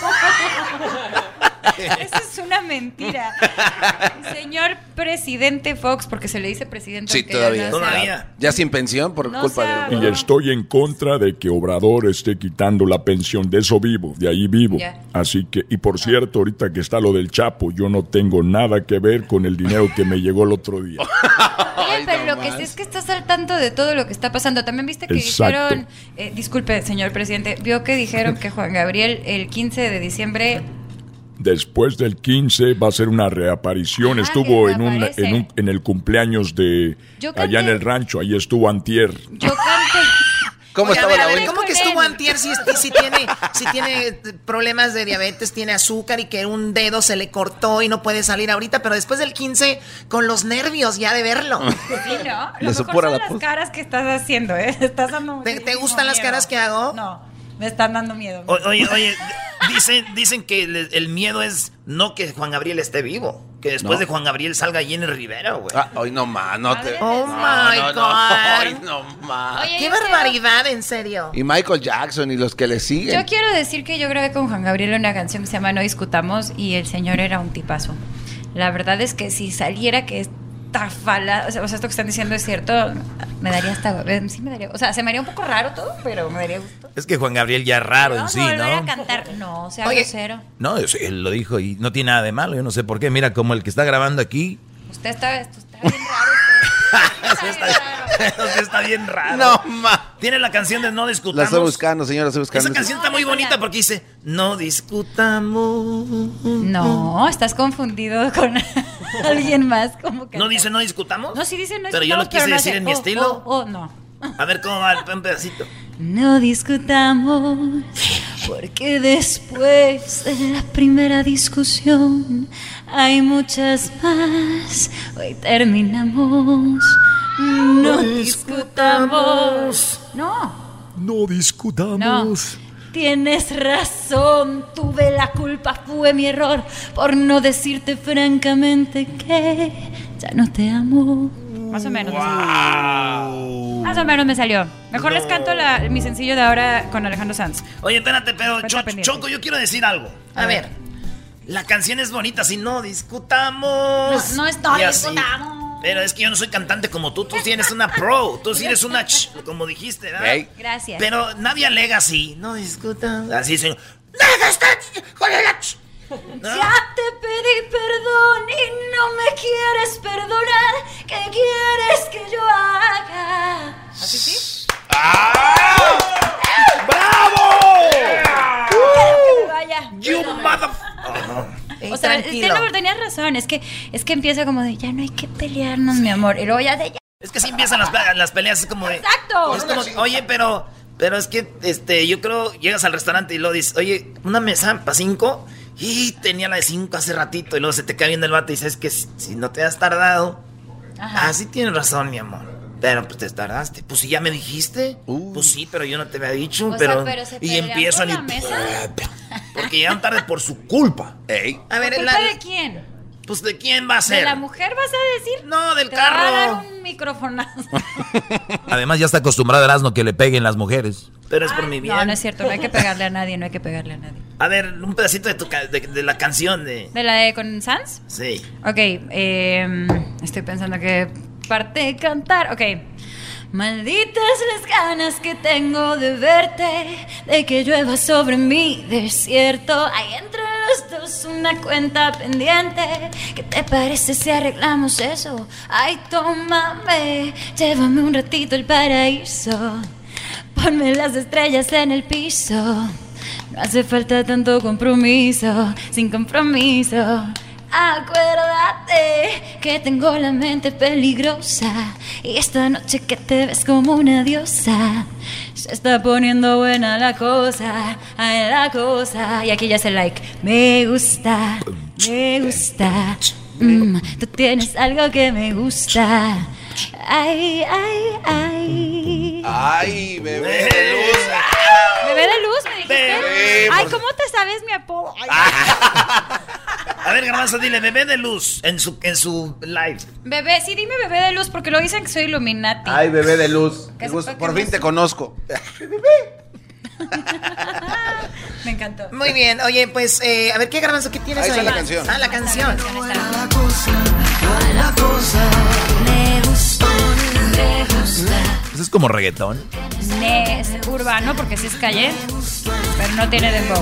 Eso es una mentira. Señor presidente Fox, porque se le dice presidente. Sí, aunque todavía. ya no sea- Todavía. Ya sin pensión por No culpa sea- de... Y estoy en contra de que Obrador esté quitando la pensión. De eso vivo, de ahí vivo. Ya. Así que, y por cierto, ahorita que está lo del Chapo, yo no tengo nada que ver con el dinero que me llegó el otro día. Oye, pero lo que sí es que estás al tanto de todo lo que está pasando. También viste que Exacto. dijeron, eh, disculpe, señor presidente, vio que dijeron que Juan Gabriel el quince de diciembre... Después del quince va a ser una reaparición. Ajá, estuvo que en, un, reaparece. en, un- en el cumpleaños de Yo allá en canté- el rancho. Ahí estuvo antier. Yo canté... ¿Cómo Oye, a estaba ver, a la ver, olla? ¿cómo que Con estuvo él. antier si, si tiene, si tiene problemas de diabetes, tiene azúcar y que un dedo se le cortó y no puede salir ahorita, pero después del quince, con los nervios ya de verlo. Sí, ¿no? Le Lo supura mejor son la las pos- caras que estás haciendo, ¿eh? Estás dando ¿Te, te muchísimo gustan las miedo. caras que hago? No, me están dando miedo. O- oye, oye, dicen, dicen que le- el miedo es no que Juan Gabriel esté vivo, que después No. de Juan Gabriel salga Jenny Rivera, güey. Ah, hoy no más, no te... Oh no, my no, no, God. hoy no más. Oye, ¡Qué yo quiero- barbaridad, en serio! Y Michael Jackson y los que le siguen. Yo quiero decir que yo grabé con Juan Gabriel una canción que se llama No Discutamos y el señor era un tipazo. La verdad es que si saliera que esta fala, o sea, o sea, esto que están diciendo es cierto, me daría hasta, sí me daría, o sea, se me haría un poco raro todo, pero me daría gusto. Es que Juan Gabriel ya es raro en Vamos sí, a volver a ¿no? cantar, no, sea Oye. grosero. No, es- él lo dijo y no tiene nada de malo. Yo no sé por qué. Mira, como el que está grabando aquí. Usted está, esto está bien raro. Usted. Está bien raro. Eso está bien raro. No, ma. Tiene la canción de No La Discutamos. estoy buscando, señora, la estoy buscando. Esa canción está muy bonita porque dice No discutamos. No, estás confundido con alguien más. Como que ¿No dice No Discutamos? No, sí dice no Pero yo lo discutamos, quise no decir hace, en mi oh, estilo. Oh, oh, no. A ver cómo va un pedacito. No discutamos, porque después de la primera discusión hay muchas más. Hoy terminamos. No discutamos. No, No discutamos. no. Tienes razón, tuve la culpa, fue mi error por no decirte francamente que ya no te amo. Más o menos. Más o menos me salió. Mejor les canto la- mi sencillo de ahora con Alejandro Sanz. Oye, espérate, pero Cuenta Cho- pendiente. Choco, yo quiero decir algo. A ver. La canción es bonita, si no discutamos. No, no es no Y así. discutamos. Pero es que yo no soy cantante como tú. Tú sí eres una pro. Tú sí eres una ch, como dijiste, ¿verdad? Ey. Gracias. Pero nadie alega así. No discutan. Así, señor. ¡Deja esta ch, joder, la ch! ¿No? Ya te pedí perdón y no me quieres perdonar. ¿Qué quieres que yo haga? ¿Así sí? ¡Bravo! Quiero que me vaya. You mother... sea, tranquilo. Tenor, tenías razón. Es que, es que empieza como de, ya no hay que pelearnos, mi amor. Y luego ya de, ya. Es que si empiezan las, las peleas, es como de... Exacto. Es como, oye, pero... Pero es que, este, yo creo, llegas al restaurante y luego dices, oye, una mesa para cinco... Y tenía la de cinco hace ratito. Y luego se te cae viendo el vato y dices que si, si no te has tardado... Ajá. Ah, sí tienes razón, mi amor. Pero pues te tardaste. Pues si ya me dijiste. Uh. Pues sí, pero yo no te había dicho. O pero, sea, pero se y empiezo a por la mesa. Porque llegaron tarde por su culpa. Ey. A ver, ¿culpa la... de quién? Pues de quién va a ser. ¿De la mujer vas a decir? No, del te carro. Va a dar un microfonazo. Además ya está acostumbrado Erasmo que le peguen las mujeres. Pero es por mi bien. No, no es cierto. No hay que pegarle a nadie. No hay que pegarle a nadie. A ver, un pedacito de, tu ca de, de la canción de... ¿De la de con Sans? Sí. Ok, eh, estoy pensando que parte cantar. Ok. Malditas las ganas que tengo de verte, de que llueva sobre mi desierto. Hay entre los dos una cuenta pendiente. ¿Qué te parece si arreglamos eso? Ay, tómame, llévame un ratito al paraíso. Ponme las estrellas en el piso. No hace falta tanto compromiso, sin compromiso. Acuérdate que tengo la mente peligrosa y esta noche que te ves como una diosa. Se está poniendo buena la cosa, ay, la cosa. Y aquí ya hace like. Me gusta, me gusta. Mm, tú tienes algo que me gusta. Ay, ay, ay. Ay, bebé de luz. Bebé de luz, me dijiste. Bebé, ay, pues... ¿cómo te sabes mi apodo? A ver, Garbanzo, dile bebé de luz en su, en su live. Bebé, sí, dime bebé de luz porque luego dicen que soy Illuminati. Ay, bebé de luz. Que Gusto, que por fin no... te conozco. Me encantó. Muy bien, oye, pues, eh, a ver, ¿qué Garbanzo? ¿Qué tienes ahí? Ahí está la canción. Ah, la canción. La cosa, la cosa, me gusta, me gusta. ¿Eso es como reggaetón? Ne, es urbano porque sí es calle, pero no tiene dembow.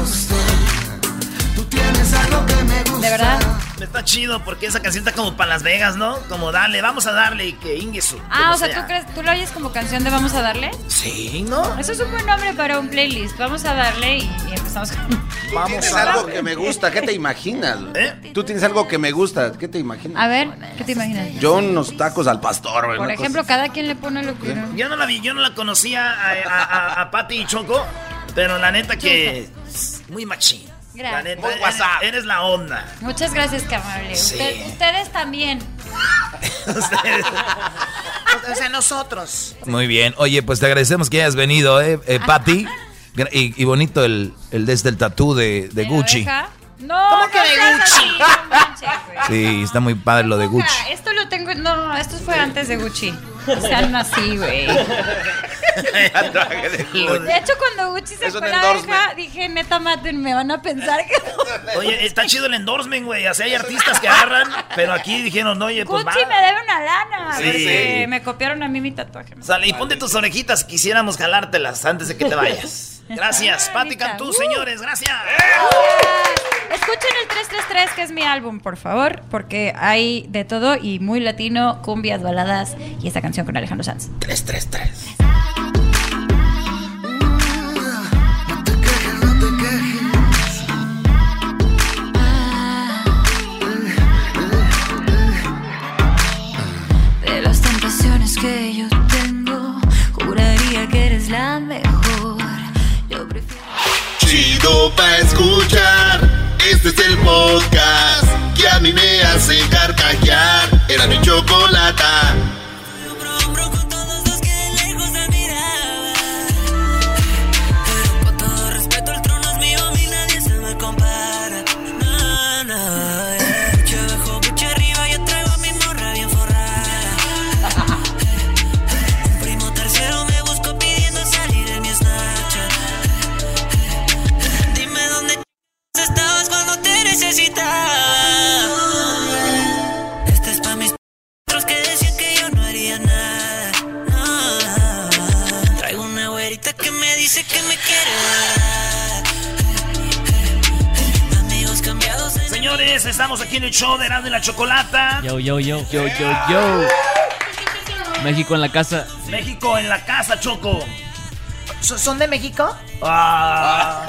¿De verdad? Está chido porque esa canción está como para Las Vegas, ¿no? Como dale, vamos a darle y que Ingesu. Ah, o sea, ¿tú crees, tú lo oyes como canción de Vamos a darle? Sí, ¿no? Eso es un buen nombre para un playlist. Vamos a darle y, y empezamos con... Vamos tienes a algo darle. Que me gusta, ¿qué te imaginas? ¿Eh? Tú tienes algo que me gusta, ¿qué te imaginas? A ver, ¿qué te imaginas? Yo unos tacos al pastor, güey. Por ejemplo, cosa. Cada quien le pone lo que... Yo no la vi, yo no la conocía a, a, a, a Pati y Choco, pero la neta que... Muy machín. Gracias. La neta, eres, eres la onda. Muchas gracias, qué amable. Sí. Usted, ustedes también. Ustedes. O sea, nosotros. Muy bien. Oye, pues te agradecemos que hayas venido, ¿eh, eh Pati? Y, y bonito el, el desde el tatú de, de, ¿De Gucci. No, ¿Cómo que de Gucci? No manches, güey. Sí, está muy padre lo de Gucci. Esto lo tengo... No, esto fue antes de Gucci. O sea, no así, güey. De hecho, cuando Gucci se fue la abeja, dije, neta, mátenme, van a pensar que... Oye, está chido el endorsement, güey. Así hay artistas que agarran, pero aquí dijeron, oye, pues Gucci va. me debe una lana. Sí. Porque me copiaron a mí mi tatuaje. Sale, y ponte tus orejitas, quisiéramos jalártelas antes de que te vayas. Gracias, Pati Cantú, señores, gracias. Escuchen el tres tres tres, que es mi álbum, por favor, porque hay de todo y muy latino, cumbias, baladas y esta canción con Alejandro Sanz. tres tres tres. De las tentaciones que yo tengo, juraría que eres la mejor. Yo prefiero... Chido pa' escuchar. Este es el podcast que a mí me hace carcajear. Era mi chocolata. Estabas cuando te necesitaba. Este es pa' mis otros que decían que yo no haría nada. No. Traigo una güerita que me dice que me quiere dar. Amigos cambiados. Señores, estamos aquí en el show de Erasmo y la Chocolata. Yo, yo, yo, yo, yo, yo. México en la casa. México en la casa, Choco. ¿Son de México? Ah.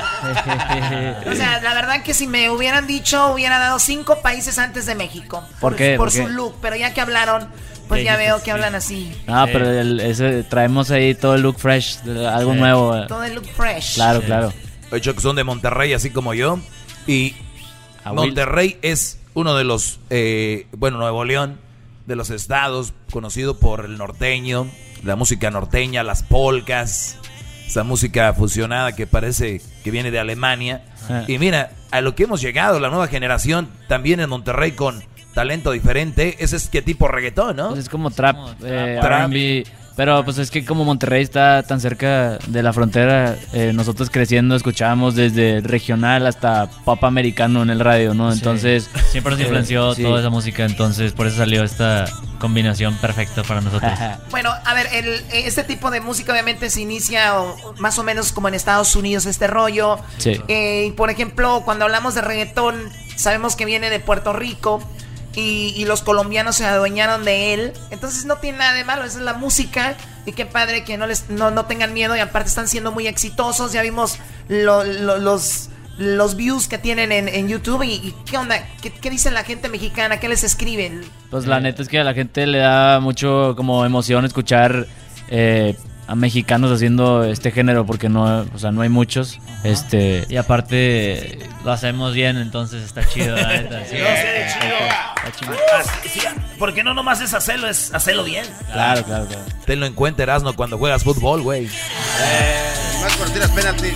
O sea, la verdad que si me hubieran dicho, hubiera dado cinco países antes de México. ¿Por qué? Por ¿Por su qué? look, pero ya que hablaron, pues ya veo que hablan así. No, sí. pero el, ese, traemos ahí todo el look fresh, algo sí. nuevo. Todo el look fresh. Claro, sí. claro. De hecho, que son de Monterrey, así como yo. Y A Monterrey Will. es uno de los, eh, bueno, Nuevo León, de los estados conocido por el norteño, la música norteña, las polcas, esa música fusionada que parece que viene de Alemania. Ah. Y mira, a lo que hemos llegado, la nueva generación, también en Monterrey con talento diferente. Ese es que tipo reggaetón, ¿no? Pues es como trap, eh, trap. R and B. Pero pues es que como Monterrey está tan cerca de la frontera, eh, nosotros creciendo escuchábamos desde regional hasta pop americano en el radio, ¿no? Entonces... Sí. Siempre nos influenció eh, sí. toda esa música, entonces por eso salió esta combinación perfecta para nosotros. Bueno, a ver, el, este tipo de música obviamente se inicia o, más o menos como en Estados Unidos, este rollo. Sí. Eh, por ejemplo, cuando hablamos de reggaetón, sabemos que viene de Puerto Rico. Y, y los colombianos se adueñaron de él. Entonces no tiene nada de malo, esa es la música. Y qué padre que no les no, no tengan miedo. Y aparte están siendo muy exitosos. Ya vimos lo, lo, los, los views que tienen en, en YouTube. Y, y qué onda, ¿Qué, qué dice la gente mexicana, qué les escriben. Pues la neta es que a la gente le da mucho como emoción escuchar eh, a mexicanos haciendo este género, porque no, o sea, no hay muchos. Este y aparte lo hacemos bien, entonces está chido, la neta. Sí, no sé, chido. Sí, ¿por qué no nomás es hacerlo, es hacerlo bien? Claro, claro, claro. Tenlo en cuenta, Erasmo, cuando juegas fútbol, güey. Eh, más por tiras penalti.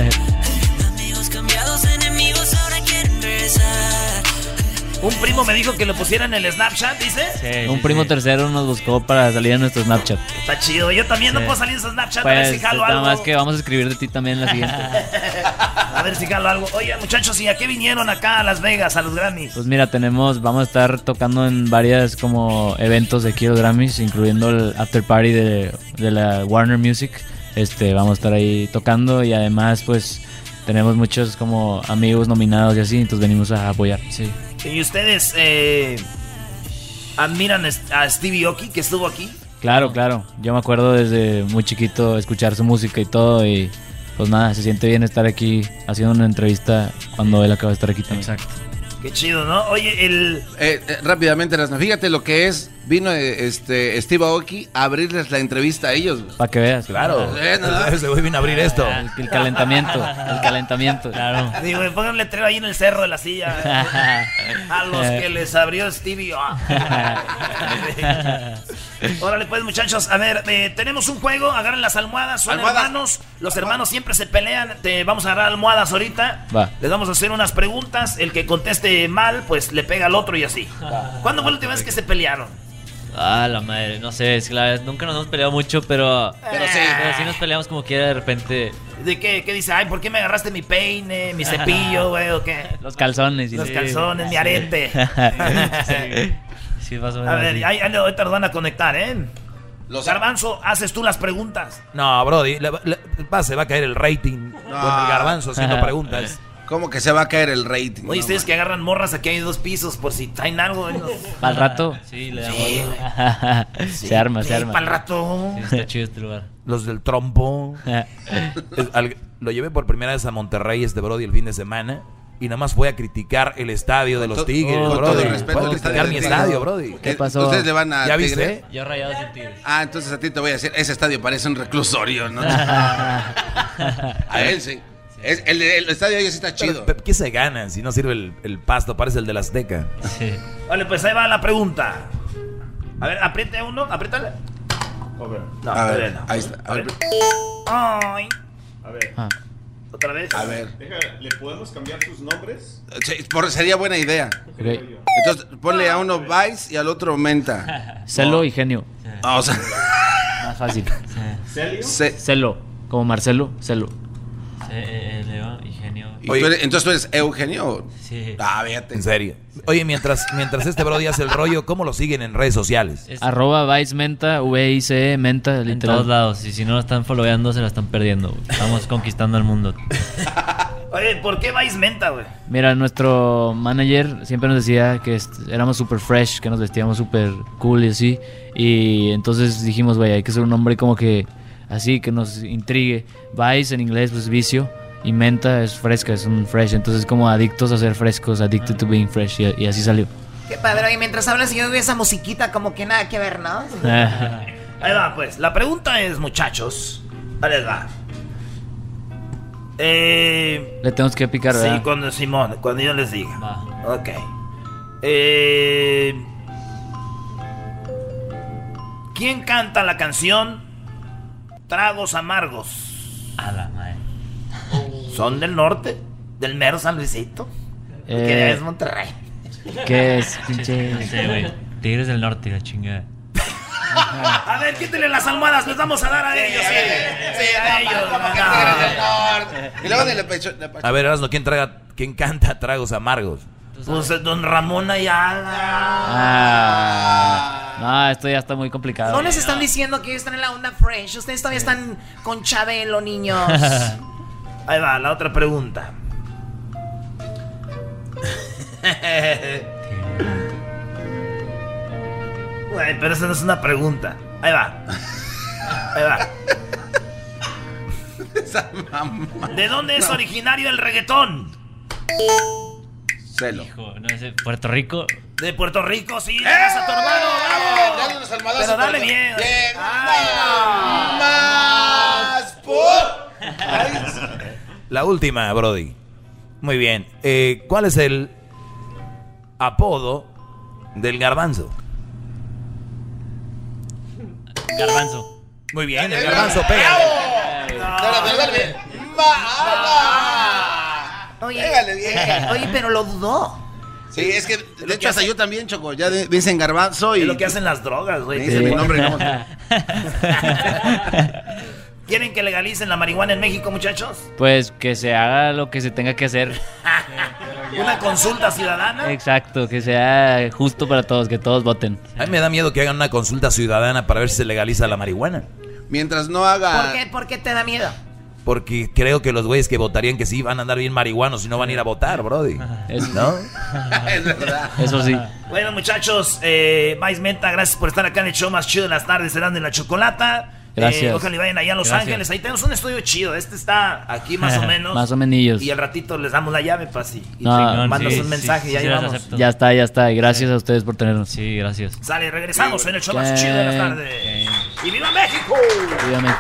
Amigos cambiados, enemigos ahora quieren regresar. Un primo me dijo que lo pusiera en el Snapchat, ¿dice? Sí, un primo sí. tercero nos buscó para salir en nuestro Snapchat. Está chido, yo también sí. no puedo salir en su Snapchat, pues, a ver si jalo nada algo. Nada más que vamos a escribir de ti también en la siguiente. A ver si jalo algo. Oye, muchachos, ¿y a qué vinieron acá a Las Vegas, a los Grammys? Pues mira, tenemos, vamos a estar tocando en varias como eventos de aquí los Grammys, incluyendo el after party de, de la Warner Music. Este, vamos a estar ahí tocando y además pues tenemos muchos como amigos nominados y así, entonces venimos a apoyar, sí. ¿Y ustedes eh, admiran a Stevie Aoki, que estuvo aquí? Claro, claro. Yo me acuerdo desde muy chiquito escuchar su música y todo. Y pues nada, se siente bien estar aquí haciendo una entrevista cuando él acaba de estar aquí también. Exacto. Qué chido, ¿no? Oye, el... Eh, eh, rápidamente, Erasmo, fíjate lo que es. Vino eh, este Steve Aoki a abrirles la entrevista a ellos. Para que veas. Claro. Eh, no, ese güey vino a abrir esto. El, el calentamiento. El calentamiento. Claro. Digo, pongan un letrero ahí en el cerro de la silla. A los que les abrió Stevie. Órale pues, muchachos. A ver, eh, tenemos un juego. Agarren las almohadas. Son ¿Almohada? hermanos. Los hermanos siempre se pelean. Te vamos a agarrar almohadas ahorita. Va. Les vamos a hacer unas preguntas. El que conteste mal, pues le pega al otro y así. ¿Cuándo fue la última vez que se pelearon? Ah, la madre, no sé, es que la verdad, nunca nos hemos peleado mucho, pero, pero, sí, pero sí nos peleamos como quiera de repente. ¿De qué? ¿Qué dice? Ay, ¿por qué me agarraste mi peine, mi cepillo, güey, o qué? Los calzones. Los sí. calzones, mi arete. Sí, sí, más o menos. A ver, ahí, ahí, ahorita nos van a conectar, ¿eh? Los Garbanzo, haces tú las preguntas. No, brody, le, le, le, se va a caer el rating no. con el Garbanzo haciendo preguntas. ¿Cómo que se va a caer el rating? Oye, no, ustedes man. que agarran morras, aquí hay dos pisos por si traen algo. ¿no? ¿Para el rato? Sí, le damos. Sí. Se arma, se arma. ¿Para el rato? Sí, está chido este lugar. Los del trompo. Lo llevé por primera vez a Monterrey este brody el fin de semana. Y nada más fue a criticar el estadio de los Tigres, oh, brody. Con todo el respeto, fue a criticar mi estadio, brody. ¿Qué pasó? ¿Ustedes le van a ¿Ya Tigres? viste? Yo Rayados y Tigres. Ah, entonces a ti te voy a decir, ese estadio parece un reclusorio, ¿no? A él sí. Es, el, el estadio ahí sí está chido. Pero, ¿qué se gana si no sirve el, el pasto? Parece el de la Azteca. Sí. Vale, pues ahí va la pregunta. A ver, apriete uno, apriétale. Okay. No, a ver, no. Ahí está. A ver. Ay. A ver. Ah. ¿Otra vez? A ver. Deja, ¿le podemos cambiar sus nombres? Sí, por, sería buena idea. Okay. Entonces, ponle a uno Vice y al otro Menta. Celo oh. y Genio. Ah, o sea. Más fácil. ¿Celio? Ce Celo. Como Marcelo, Celo. Eh, Leo y Genio. ¿Y tú eres, entonces tú eres Eugenio? Sí. Ah, fíjate. En serio. Oye, mientras, mientras este brody hace el rollo, ¿cómo lo siguen en redes sociales? Es... Arroba Vice Menta, V I C E Menta, literal. En todos lados. Y si no lo están followeando, se la están perdiendo. Estamos conquistando el mundo. Oye, ¿por qué Vice Menta, güey? Mira, nuestro manager siempre nos decía que éramos super fresh, que nos vestíamos super cool y así. Y entonces dijimos, güey, hay que ser un hombre como que así que nos intrigue. Vice en inglés pues vicio y menta es fresca, es un fresh, entonces como adictos a ser frescos, addicted to being fresh y, y así salió. Qué padre, y mientras hablas yo veo esa musiquita como que nada que ver, ¿no? Ahí va, pues. La pregunta es, muchachos. Ahí les va. Eh, Le tenemos que picar, ¿verdad? Sí, cuando Simón, cuando yo les diga. Va. Ok. Eh, ¿Quién canta la canción Tragos Amargos? A la madre. ¿Son del norte? ¿Del mero San Luisito? Eh, ¿Qué es Monterrey? ¿Qué es, pinche? Sí, güey. Tigres del norte, la chingada. A ver, quítenle las almohadas, les vamos a dar a ellos. Sí, sí, a ellos. Y luego de la pecho, la pecho. A ver, Erasmo, ¿quién, traga, ¿quién canta Tragos Amargos? Pues Don Ramón Ayala. Ah, no, esto ya está muy complicado. No les están diciendo que están en la onda fresh. Ustedes todavía están con Chabelo, niños. Ahí va, la otra pregunta. Güey, pero esa no es una pregunta. Ahí va. Ahí va. ¿De dónde es no. originario el reggaetón? Celo. Hijo, no sé, Puerto Rico. De Puerto Rico, sí. ¡Eh! ¡Dale a tu hermano! ¡Bravo! Dale unos almohadazos. Pero dale bien. Bien. Ay, no. Más por. La última, Brody. Muy bien. Eh, ¿Cuál es el apodo del Garbanzo? Garbanzo. Muy bien, el Garbanzo pega. Oye, eh, oye, pero lo dudó. Sí, es que de hecho hasta yo también, Choco. Ya de, dicen Garbanzo y... Es lo que hacen las drogas, güey. Dicen mi nombre. No. ¿Quieren que legalicen la marihuana en México, muchachos? Pues que se haga lo que se tenga que hacer. ¿Una consulta ciudadana? Exacto, que sea justo para todos, que todos voten. A mí me da miedo que hagan una consulta ciudadana para ver si se legaliza la marihuana. Mientras no haga... ¿Por qué, ¿Por qué te da miedo? Porque creo que los güeyes que votarían que sí van a andar bien marihuanos y no van a ir a votar, brody. Eso, ¿no? Es verdad. Eso sí. Bueno, muchachos, eh, Vice Menta, gracias por estar acá en el show más chido de las tardes, serán de la chocolata. Gracias. Eh, ojalá vayan allá a Los Gracias. Ángeles. Ahí tenemos un estudio chido. Este está aquí más o menos. Más o menos. Y al ratito les damos la llave, Pasi. Y No, mandas sí, un mensaje sí, y ahí sí, vamos. acepto. Ya está, ya está. Y gracias a ustedes por tenernos. Sí, gracias. Sale, regresamos en el show más chido de las tardes. ¡Y viva México! Viva México.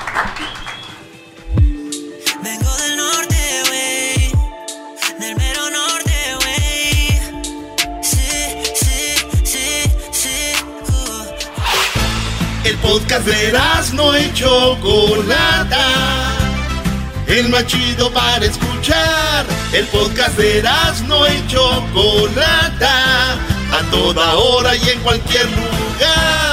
Vengo del norte, güey. Del mero norte, güey. Sí, sí, sí, sí. Uh. El podcast de Erasmo y Chocolata, el más chido para escuchar. El podcast de Erasmo y Chocolata, a toda hora y en cualquier lugar.